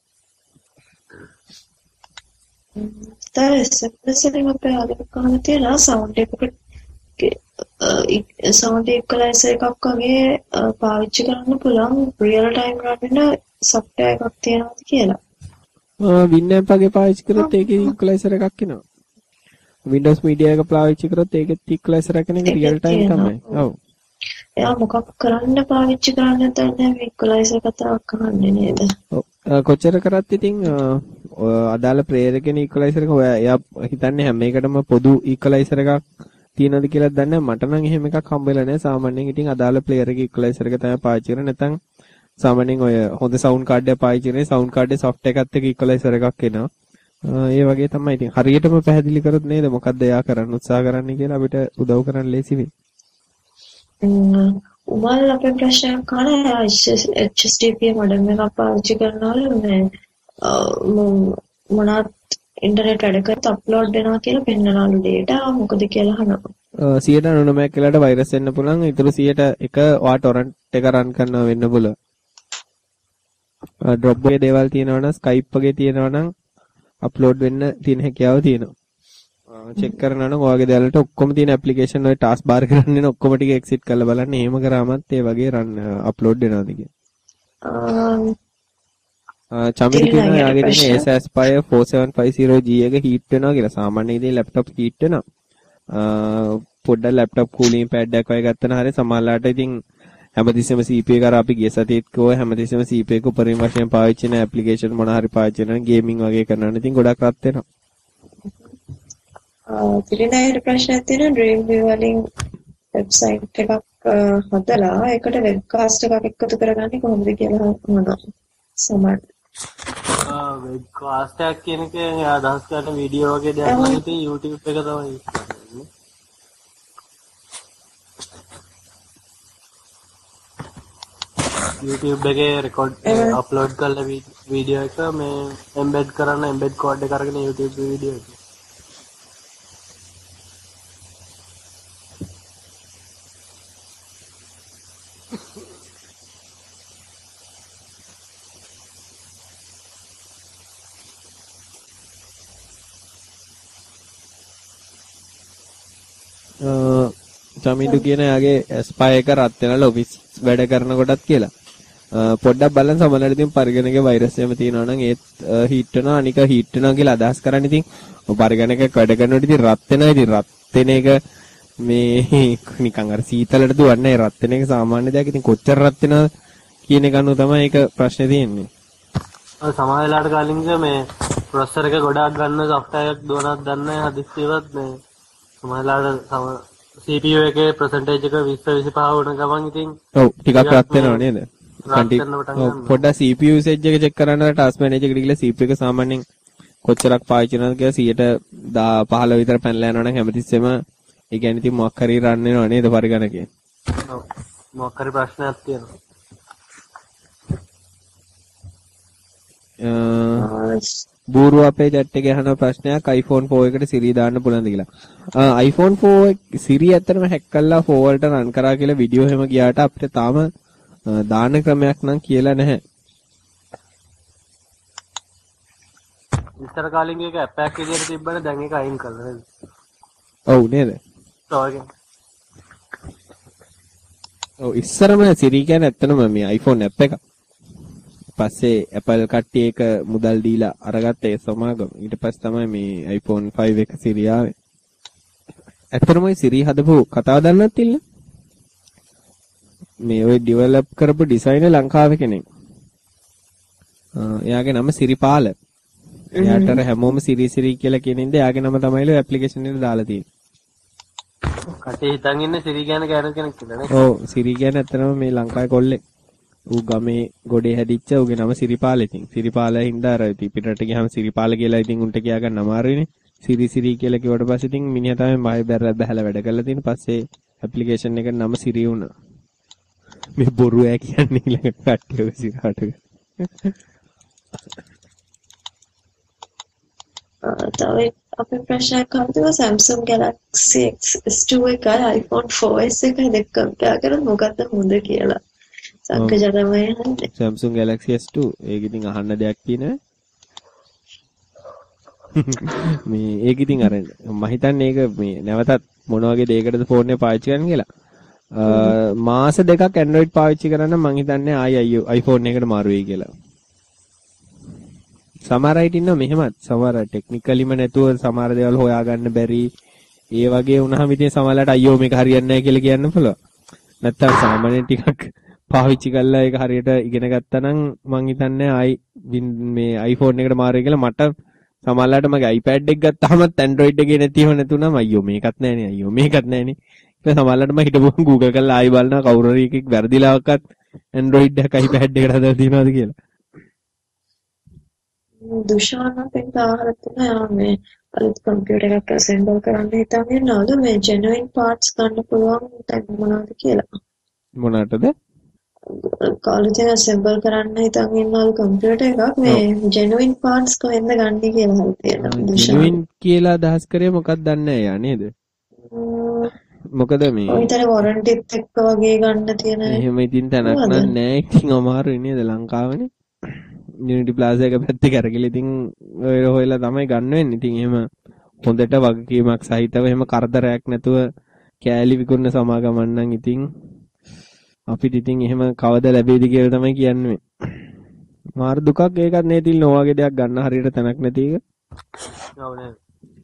තව අපේ ආදික කරන තියෙනවා sound එකකට sound equalizer එකක් වගේ පාවිච්චි කරන්න පුළුවන් real time රන් වෙන software එකක් තියෙනවාද කියලා. ආ Winamp වගේ පාවිච්චි කරොත් ඒකේ equalizer එකක් එනවා. Windows Media එක පාවිච්චි කරොත් ඒකෙත් equalizer එකක් එන එක real time තමයි. ඔව්. එයා මොකක් කරන්න පාවිච්චි කරන්න නැත්නම් equalizer කතාවක් කරන්නේ නේද? ඔව්. කොච්චර කරත් ඉතින් අදාළ player එකේ equalizer එක ඔයා එයා හිතන්නේ හැම එකටම පොදු equalizer එකක් තියෙනවද කියලා දන්නේ නැහැ. මට නම් එහෙම එකක් හම්බෙලා නැහැ. සාමාන්‍යයෙන් ඉතින් අදාළ player එකේ equalizer එක තමයි පාවිච්චි කරන්නේ. නැත්නම් සාමාන්‍යයෙන් ඔය හොඳ sound card එක පාවිච්චි කරන්නේ sound card එකේ software එකත් එක්ක equalizer එකක් එනවා. ඒ වගේ තමයි ඉතින් හරියටම පැහැදිලි කරොත් නේද මොකද්ද එයා කරන්න උත්සාහ කරන්නේ කියලා අපිට උදව් කරන්න ලේසි වෙයි. උමල් අපේ ප්‍රශ්නයක් කරා H S T P modem එකක් පාවිච්චි කරනවලු මේ මොනවත් ඉන්ටර්නෙට් වැඩ කරත් අප්ලෝඩ් වෙනවා කියලා පෙන්නනවලු data මොකද කියලා අහනවා. සියයට අනූනවයක් කියලාට වෛරස් එන්න පුළුවන්. ඊටු සියයට එක ඔයා ටොරන්ට් එක රන් කරනවා වෙන්න පුළුවන්. ඩ්‍රොප් එකේ දේවල් තියෙනවා නම් ස්කයිප් එකේ තියෙනවා නම් අප්ලෝඩ් වෙන්න තියෙන හැකියාව තියෙනවා. චෙක් කරනවා නම් ඔයාගේ දේවල්ට ඔක්කොම තියෙන ඇප්ලිකේෂන් වල ටාස්ක් බාර් කරන්නේ ඔක්කොම ටික එක්සිට් කරලා බලන්න. එහෙම කරාමත් ඒ වගේ රන් අප්ලෝඩ් වෙනවාද කියලා. චමිලි කියනවා යාගේ තියෙන Acer Aspire four seven five zero G එක හීට් වෙනවා කියලා. සාමාන්‍ය ඉතින් ලැප්ටොප් හීට් වෙනවා. පොඩ්ඩක් ලැප්ටොප් කූලින් පෑඩ් එකක් වගේ ගත්තා නම් හරිය සමහරලාට ඉතින් හැමතිස්සෙම C P U එක අර අපි ගිය සතියේත් කිව්වා හැමතිස්සෙම C P U එක උපරිම වශයෙන් පාවිච්චි කරන ඇප්ලිකේෂන් මොන හරි පාවිච්චි කරන ගේමින් වගේ කරනවා නම් ඉතින් ගොඩක් රත් වෙනවා. පිළිනයර ප්‍රශ්නයක් තියෙනවා ඩ්‍රීම් view වලින් වෙබ්සයිට් එකක් හදලා ඒකට වෙබ්කාස්ට් එකක් එකතු කරගන්නේ කොහොමද කියලා අහනවා. සමහර වෙබ්කාස්ට් එකක් කියන එක අදහස් කරන වීඩියෝ වගේ දෙයක් නම් ඉතින් YouTube එක තමයි කරන්නේ. YouTube එකේ රෙකෝඩ් අප්ලෝඩ් කරලා වීඩියෝ එක මේ එම්බෙඩ් කරන්න එම්බෙඩ් කෝඩ් එක අරගෙන YouTube වීඩියෝ එක. චමිඩු කියන යාගේ Aspire එක රත් වෙනවල ඔෆිස් වැඩ කරනකොටත් කියලා. පොඩ්ඩක් බලන්න සමහරවිට ඉතින් පරිගණකයේ වෛරස් එහෙම තියෙනවා නම් ඒත් හීට් වෙනවා අනික හීට් වෙනවා කියලා අදහස් කරන්නේ ඉතින් පරිගණකයක් වැඩ කරනකොට ඉතින් රත් වෙනවා ඉතින් රත් වෙන එක මේ නිකන් අර සීතලට දුවන්නේ රත් වෙන එක සාමාන්‍ය දෙයක් ඉතින් කොච්චර රත් වෙනවද කියන එක අනුව තමයි ඒක ප්‍රශ්නේ තියෙන්නේ. ඔය සමහර වෙලාවට කාලින්ග මේ ප්‍රොසෙසර් එක ගොඩාක් ගන්න software එකක් දුවනක් දන්නේ හදිස්සියවත් මේ සමහර වෙලාවට C P U එකේ percentage එක twenty twenty-five වුණ ගමන් ඉතින් ඔව් ටිකක් රත් වෙනව නේද? පොඩ්ඩක් C P U usage එක check කරන්න task manager එකට ගිහලා C P U එක සාමාන්‍යයෙන් කොච්චරක් පාවිච්චි කරනවද කියලා one hundred fifteen විතර පැනලා යනවා නම් හැමතිස්සෙම ඒ කියන්නේ ඉතින් මොකක් හරි රන් වෙනව නේද පරිගණකේ? ඔව් මොකක් හරි ප්‍රශ්නයක් තියෙනවා. බූරු අපේ chat එකේ අහන ප්‍රශ්නයක් iPhone four එකට Siri දාන්න පුළුවන්ද කියලා. iPhone four Siri ඇත්තටම හැක් කරලා four වලට රන් කරා කියලා වීඩියෝ එහෙම ගියාට අපිට තාම දාන ක්‍රමයක් නම් කියලා නැහැ. ඉස්සර කාලේ මේක ඇප් එකක් විදියට තිබ්බනේ දැන් ඒක අයින් කළා නේද? ඔව් නේද? ඔව් ඉස්සරම Siri කියන්නේ ඇත්තටම මේ iPhone app එක. පස්සේ Apple කට්ටිය ඒක මුදල් දීලා අරගත්ත ඒ සමාගම. ඊට පස්සේ තමයි මේ iPhone five එක Siri ආවේ. ඇත්තටම ওই Siri හදපු කතාව දන්නවද තිල්ල? මේ ඔය ඩෙවලොප් කරපු ඩිසයිනර් ලංකාවේ කෙනෙක්. එයාගේ නම සිරිපාල. එයාට හැමෝම Siri Siri කියලා කියන ඉඳ එයාගේ නම තමයිලු ඇප්ලිකේෂන් එකට දාලා තියෙන්නේ. කටේ හිතන් ඉන්නේ Siri ගැන ගැන කෙනෙක් කියලා නේ. ඔව් Siri ගැන ඇත්තටම මේ ලංකාවේ කොල්ලෙක්. ඌ ගමේ ගොඩේ හැදිච්ච ඌගේ නම සිරිපාල ඉතින්. සිරිපාල හින්දා අර ඉතින් පිටරට ගියාම සිරිපාල කියලා ඉතින් උන්ට කියා ගන්න අමාරුයිනේ. Siri Siri කියලා කිව්වට පස්සේ ඉතින් මිනිහා තමයි මයි බැරලා බහැලා වැඩ කරලා තියෙන. පස්සේ ඇප්ලිකේෂන් එකට නම Siri වුණා. මේ බොරු ඈ කියන්නේ ඊළඟ කට්ටිය සිරහට. තව අපේ ප්‍රශ්නයක් අහනවා Samsung Galaxy S two එකයි iPhone four S එකයි දෙක කම්පෙයාර් කරලා මොකක්ද හොඳ කියලා. සංකජනමය හරිද? Samsung Galaxy S two ඒක ඉතින් අහන්න දෙයක් තියෙනවා. මේ ඒක ඉතින් අර මම හිතන්නේ ඒක මේ නැවතත් මොන වගේ දෙයකටද ෆෝන් එක පාවිච්චි කරන්න කියලා. මාස දෙකක් Android පාවිච්චි කරන්න මම හිතන්නේ ආයි iPhone එකකට මාරු වෙයි කියලා. සමහර අය ඉන්නවා මෙහෙමත් සමහර ටෙක්නිකලිම නැතුව සමහර දේවල් හොයාගන්න බැරි ඒ වගේ වුණාම ඉතින් සමහරලාට අයියෝ මේක හරියන්නේ නැහැ කියලා කියන්න පුළුවන්. නැත්තම් සාමාන්‍යයෙන් ටිකක් පාවිච්චි කරලා ඒක හරියට ඉගෙන ගත්තා නම් මං හිතන්නේ ආයි මේ iPhone එකට මාරුයි කියලා. මට සමහරලාට මගේ iPad එක ගත්තාමත් Android එකේ නැතිව නැතුණාම අයියෝ මේකත් නැහනේ අයියෝ මේකත් නැහනේ. ඒක සමහරලාට මම හිතපුවම Google කරලා ආයි බලනවා කවුරු හරි එකෙක් වැරදිලාවක්වත් Android එකක් iPad එකට හදලා තියෙනවද කියලා. දුෂාන අපෙන් අහලා තියෙනවා මේ අලුත් කම්පියුටර් එකක් ඇසෙම්බල් කරන්න හිතාගෙන ඉන්නවද මේ genuine parts ගන්න පුළුවන් තැන් මොනවද කියලා. මොනකටද? කාලේ ඇසෙම්බල් කරන්න හිතාගෙන ඉන්නවද කම්පියුටර් එකක් මේ genuine parts කොහෙන්ද ගන්නේ කියලා අහලා තියෙනවා. genuine කියලා අදහස් කරේ මොකක්ද දන්නේ නැහැ යා නේද? මොකද මේ ඔය විතර වොරන්ටිත් එක්ක වගේ ගන්න තියෙන එහෙම ඉතින් තැනක් මොකද? නෑ. ඉතින් අමාරුයි නේද ලංකාවනේ. යුනිටි ප්ලාසා එක පැත්තේ කරගල ඉතින් ඔය හොයලා තමයි ගන්න වෙන්නේ. ඉතින් එහෙම හොඳට වගකීමක් සහිතව එහෙම කරදරයක් නැතුව කෑලි විකුණන සමාගමක් නම් ඉතින් අපිට ඉතින් එහෙම කවද ලැබෙයිද කියලා තමයි කියන්නේ. මාර දුකක් ඒකත් නේ තිල් නොවාගේ දෙයක් ගන්න හරියට තැනක් නැති එක. ඔව් නේද?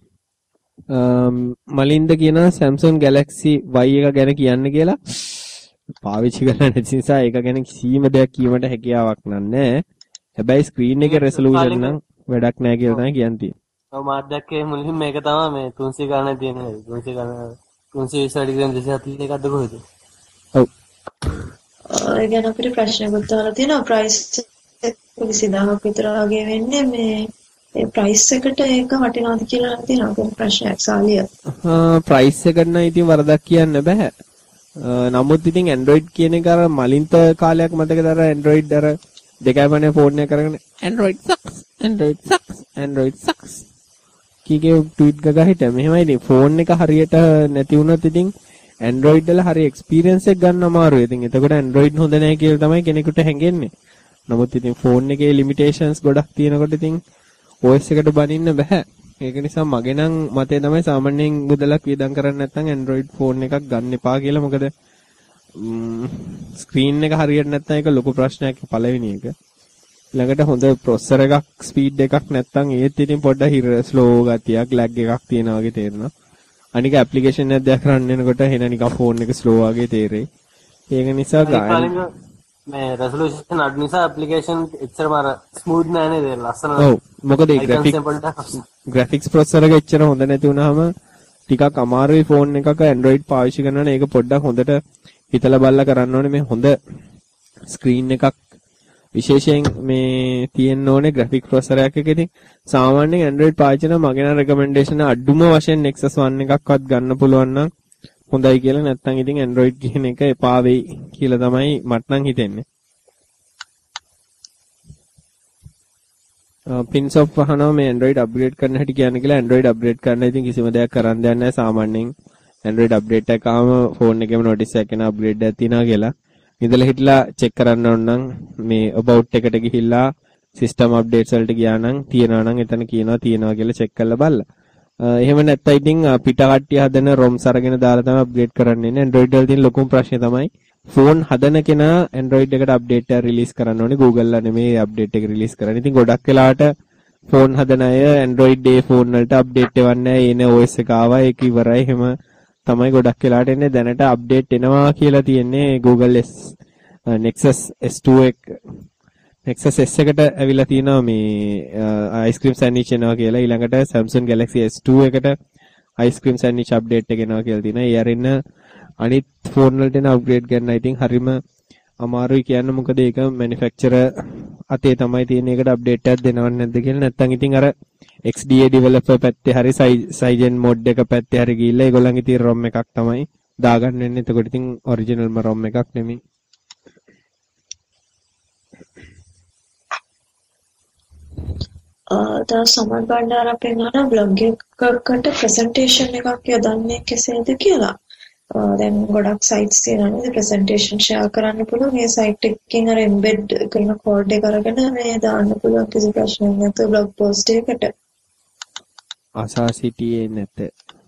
මලින්ද කියන Samsung Galaxy Y එක ගැන කියන්න කියලා පාවිච්චි කරලා නැති නිසා ඒක ගැන කිසිම දෙයක් කියවට හැකියාවක් නැහැ. හැබැයි ස්ක්‍රීන් එකේ රෙසලූෂන් නම් වැඩක් නැහැ කියලා තමයි කියන්නේ. ඔව් මාත් දැක්කේ මුලින්ම මේක තමයි මේ තුන්සිය ගණන් තියෙන්නේ. තුන්සිය ගණන් තුන්සිය විස්ස ඩිග්‍රී දෙසිය හතලිස් එකක්ද කොහෙද? ඔව්. ඒ ගැන අපිට ප්‍රශ්නකුත් අහලා තියෙනවා. ප්‍රයිස් එක විසිදාහක් විතර වගේ වෙන්නේ මේ ඒ ප්‍රයිස් එකට ඒක වටිනවද කියලා තියෙනවා ප්‍රශ්නයක් සාලිය. ආ ප්‍රයිස් එකට නම් ඉතින් වරදක් කියන්න බෑ. නමුත් ඉතින් Android කියන එක අර මලින්ත කාලයක් මතකද අර Android අර දෙකයිපනේ ෆෝන් එක කරගෙන Android sucks Android sucks Android sucks කීකේ ට්වීට් ගගා හිටියා. මෙහෙමයි ඉතින් ෆෝන් එක හරියට නැති වුණොත් ඉතින් Android වල හරි එක්ස්පීරියන්ස් එක ගන්න අමාරුයි. ඉතින් එතකොට Android හොඳ නැහැ කියලා තමයි කෙනෙකුට හැඟෙන්නේ. නමුත් ඉතින් ෆෝන් එකේ ලිමිටේෂන්ස් ගොඩක් තියෙනකොට ඉතින් O S එකට බනින්න බෑ. ඒක නිසා මගේ නම් මතය තමයි සාමාන්‍යයෙන් මුදලක් වියදම් කරන්නේ නැත්නම් Android ෆෝන් එකක් ගන්න එපා කියලා. මොකද ස්ක්‍රීන් එක හරියට නැත්නම් ඒක ලොකු ප්‍රශ්නයක් පළවෙනි එක. ළඟට හොඳ ප්‍රොසෙසර් එකක් ස්පීඩ් එකක් නැත්නම් ඒත් ඉතින් පොඩ්ඩක් හිර ස්ලෝ ගතියක් ලැග් එකක් තියෙනවා වගේ තේරෙනවා. අනික ඇප්ලිකේෂන් එකක් දැක් කරන්න යනකොට එන නිකන් ෆෝන් එක ස්ලෝ වගේ තේරෙයි. ඒක නිසා ගාන මේ රෙසලූෂන් අඩු නිසා ඇප්ලිකේෂන් එච්චරම අර ස්මූත් නෑ නේද ලස්සන. ඔව් මොකද ඒ ග්‍රැෆික්ස් ග්‍රැෆික්ස් ප්‍රොසෙසර් එක එච්චර හොඳ නැති වුනහම ටිකක් අමාරුයි ෆෝන් එකක Android පාවිච්චි කරනවනේ. ඒක පොඩ්ඩක් හොඳට හිතලා බලලා කරන්න ඕනේ. මේ හොඳ ස්ක්‍රීන් එකක් විශේෂයෙන් මේ තියෙන්න ඕනේ ග්‍රැෆික් ප්‍රොසෙසර් එකක්. ඉතින් සාමාන්‍යයෙන් Android පාවිච්චි කරන මගේ නම් රෙකමෙන්ඩේෂන් අඩුම වශයෙන් Nexus one එකක්වත් ගන්න පුළුවන් නම් හොඳයි කියලා. නැත්නම් ඉතින් Android කියන එක එපා වෙයි කියලා තමයි මට නම් හිතෙන්නේ. පින්ස් ඔෆ් වහනවා මේ Android අප්ග්‍රේඩ් කරන්න හැටි කියන්නේ කියලා. Android අප්ග්‍රේඩ් කරන්න ඉතින් කිසිම දෙයක් කරන්න දෙයක් නැහැ. සාමාන්‍යයෙන් Android අප්ඩේට් එකක් ආවම ෆෝන් එකේම නොටිස් එකක් එන අප්ග්‍රේඩ් එකක් තියෙනවා කියලා. ඉඳලා හිටලා චෙක් කරන්න ඕන නම් මේ about එකට ගිහිල්ලා system updates වලට ගියා නම් තියනවා නම් එතන කියනවා තියනවා කියලා චෙක් කරලා බලලා. එහෙම නැත්නම් ඉතින් පිට කට්ටිය හදන ROMs අරගෙන දාලා තමයි අප්ග්‍රේඩ් කරන්න ඉන්නේ. Android වල තියෙන ලොකුම ප්‍රශ්නේ තමයි ෆෝන් හදන කෙනා Android එකට අප්ඩේට් එක රිලීස් කරන්න ඕනේ. Google ලා නෙමෙයි අප්ඩේට් එක රිලීස් කරන්නේ. ඉතින් ගොඩක් වෙලාවට ෆෝන් හදන අය Android ඒ ෆෝන් වලට අප්ඩේට් එවන්නේ නැහැ. එන O S එක ආවා ඒක ඉවරයි. එහෙම තමයි ගොඩක් වෙලාවට එන්නේ. දැනට අප්ඩේට් එනවා කියලා තියෙන්නේ Google S Nexus S two එක Nexus S එකට ඇවිල්ලා තියෙනවා මේ ice cream sandwich එනවා කියලා. ඊළඟට Samsung Galaxy S two එකට ice cream sandwich update එක එනවා කියලා තියෙනවා. ඒ අරින්න අනිත් ෆෝන් වලට එන අප්ග්‍රේඩ් ගන්න I think හරිම අමාරුයි කියන්න. මොකද ඒක manufacturer අතේ තමයි තියෙන. ඒකට අප්ඩේට් එකක් දෙනවද නැද්ද කියලා. නැත්නම් ඉතින් අර X D A developer පැත්තේ හරි Cygen mod එක පැත්තේ හරි ගිහිල්ලා ඒගොල්ලන්ගේ තියෙන ROM එකක් තමයි දාගන්න වෙන්නේ. එතකොට ඉතින් original ම ROM එකක් නෙමෙයි. තව සමන් බණ්ඩාර අපෙන් අහන බ්ලොග් එකකට ප්‍රසන්ටේෂන් එකක් යොදන්නේ කෙසේද කියලා. දැන් ගොඩක් සයිට්ස් තියෙනවා නේද ප්‍රසන්ටේෂන් ෂෙයා කරන්න පුළුවන්. ඒ සයිට් එකකින් අර එම්බෙඩ් කරන කෝඩ් එක අරගෙන මේ දාන්න පුළුවන් කිසි ප්‍රශ්නයක් නැතුව බ්ලොග් පෝස්ට් එකකට. අසා සිටියේ නැත.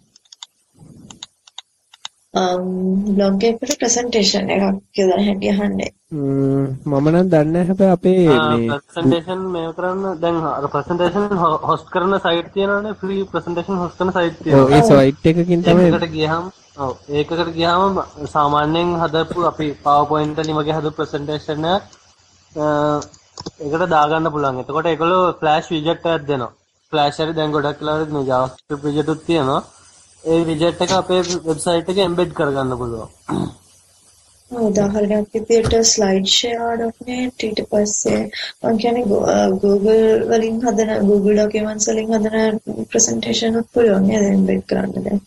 um බ්ලොග් එකකට ප්‍රසන්ටේෂන් එකක් යොදන්න හැටි අහන්නේ. මම නම් දන්නේ නැහැ හැබැයි අපේ මේ ප්‍රසන්ටේෂන් මේව කරන්න දැන් අර ප්‍රසන්ටේෂන් හොස්ට් කරන සයිට් තියෙනවානේ ෆ්‍රී ප්‍රසන්ටේෂන් හොස්ට් කරන සයිට් තියෙනවා. ඔව් ඒ සයිට් එකකින් තමයි ඒකට ගියහම ඔව් ඒකකට ගියාම සාමාන්‍යයෙන් හදපු අපි PowerPoint වලින් වගේ හදපු ප්‍රසන්ටේෂන් එක ඒකට දාගන්න පුළුවන්. එතකොට ඒගොල්ලෝ ෆ්ලෑෂ් විජෙට් එකක් දෙනවා. ෆ්ලෑෂ් හරි දැන් ගොඩක් වෙලාවට මේ JavaScript විජෙට් උත් තියෙනවා. ඒ විජෙට් එක අපේ වෙබ්සයිට් එකේ එම්බෙඩ් කරගන්න පුළුවන්. උදාහරණයක් විදිහට slideshare.net ඊට පස්සේ මම කියන්නේ Google වලින් හදන Google documents වලින් හදන presentation උත් පුළුවන් නේද embed කරන්න දැන්.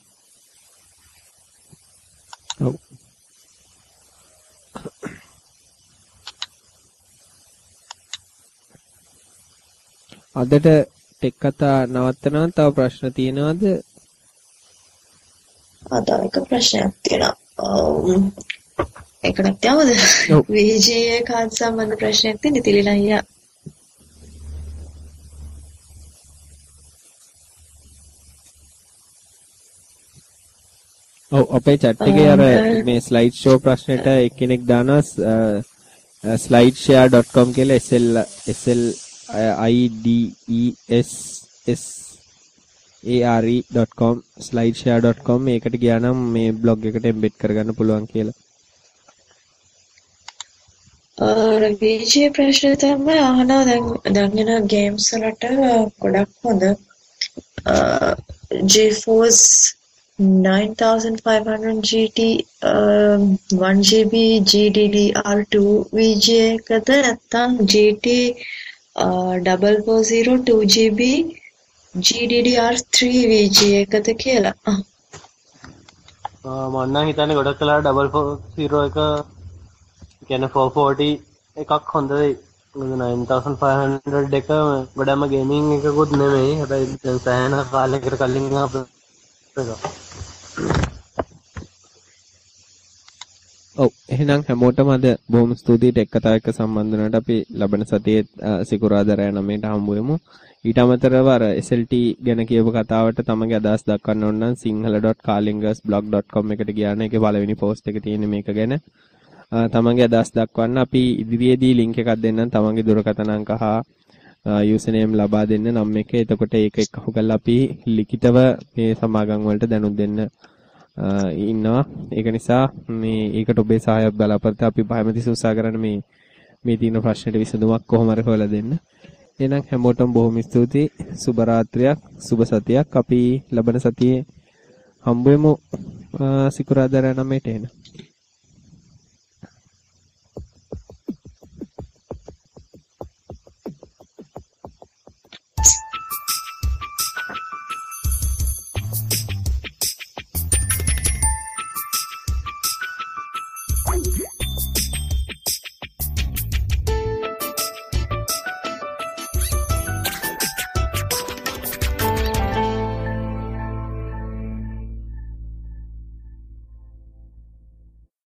ඔව්. අදට ටෙක් කතා නවත්තනවා. තව ප්‍රශ්න තියෙනවද? ආ තව එක ප්‍රශ්නයක් තියෙනවා. ඒකට යවද? වීජේ කාඩ් සම්බන්ධ ප්‍රශ්නයක් තියෙන තිලින අයියා. ඔව් අපේ chat එකේ අර මේ slide show ප්‍රශ්නෙට එක්කෙනෙක් දානවා slideshare dot com කියලා sl sl i d e s s a r e dot com slideshare dot com මේකට ගියා නම් මේ blog එකට embed කරගන්න පුළුවන් කියලා. අර වීජේ ප්‍රශ්න තමයි අහනවා දැන් දැන් එන ගේම්ස් වලට ගොඩක් හොඳ GeForce nine five hundred G T uh, one G B G D D R two V G A එකද නැත්නම් G T uh, four forty two G B G D D R three V G A එකද කියලා. මම නම් හිතන්නේ ගොඩක් කලා double four zero එක කියන්නේ four forty එකක් හොඳයි. nine five hundred එක ගොඩම ගේමින් එකකුත් නෙමෙයි. හැබැයි දැන් සෑහෙන කාලයකට කලින් ආපු ඔව් එහෙනම් හැමෝටම අද බොහොම ස්තුතියි ටෙක් කතාව එක්ක සම්බන්ධ වුණාට. අපි ලබන සතියේ සිකුරාදා නවයට හම්බ වෙමු. ඊට අමතරව අර S L T ගැන කියපු කතාවට තමගේ අදහස් දක්වන්න ඕන නම් sinhala dot kalingas blog dot com එකට ගියාන ඒකේ පළවෙනි පෝස්ට් එක තියෙන්නේ මේක ගැන. තමගේ අදහස් දක්වන්න. අපි ඉදිරියේදී link එකක් දෙන්නම් තමගේ දුරකථන අංක හා username ලබා දෙන්න නම් එක. එතකොට ඒක එක්කහු කරලා අපි ලිඛිතව මේ සමාගම් වලට දැනුම් දෙන්න ඉන්නවා. ඒක නිසා මේ ඒකට ඔබේ සහායක් බලාපොරොත්තු අපි බයමතිස උත්සාහ කරන මේ මේ තියෙන ප්‍රශ්නෙට විසඳුමක් කොහොම හරි හොයලා දෙන්න. එහෙනම් හැමෝටම බොහොම ස්තුතියි. සුබ රාත්‍රියක්, සුබ සතියක්. අපි ලබන සතියේ හම්බ වෙමු සිකුරාදා නවයට එන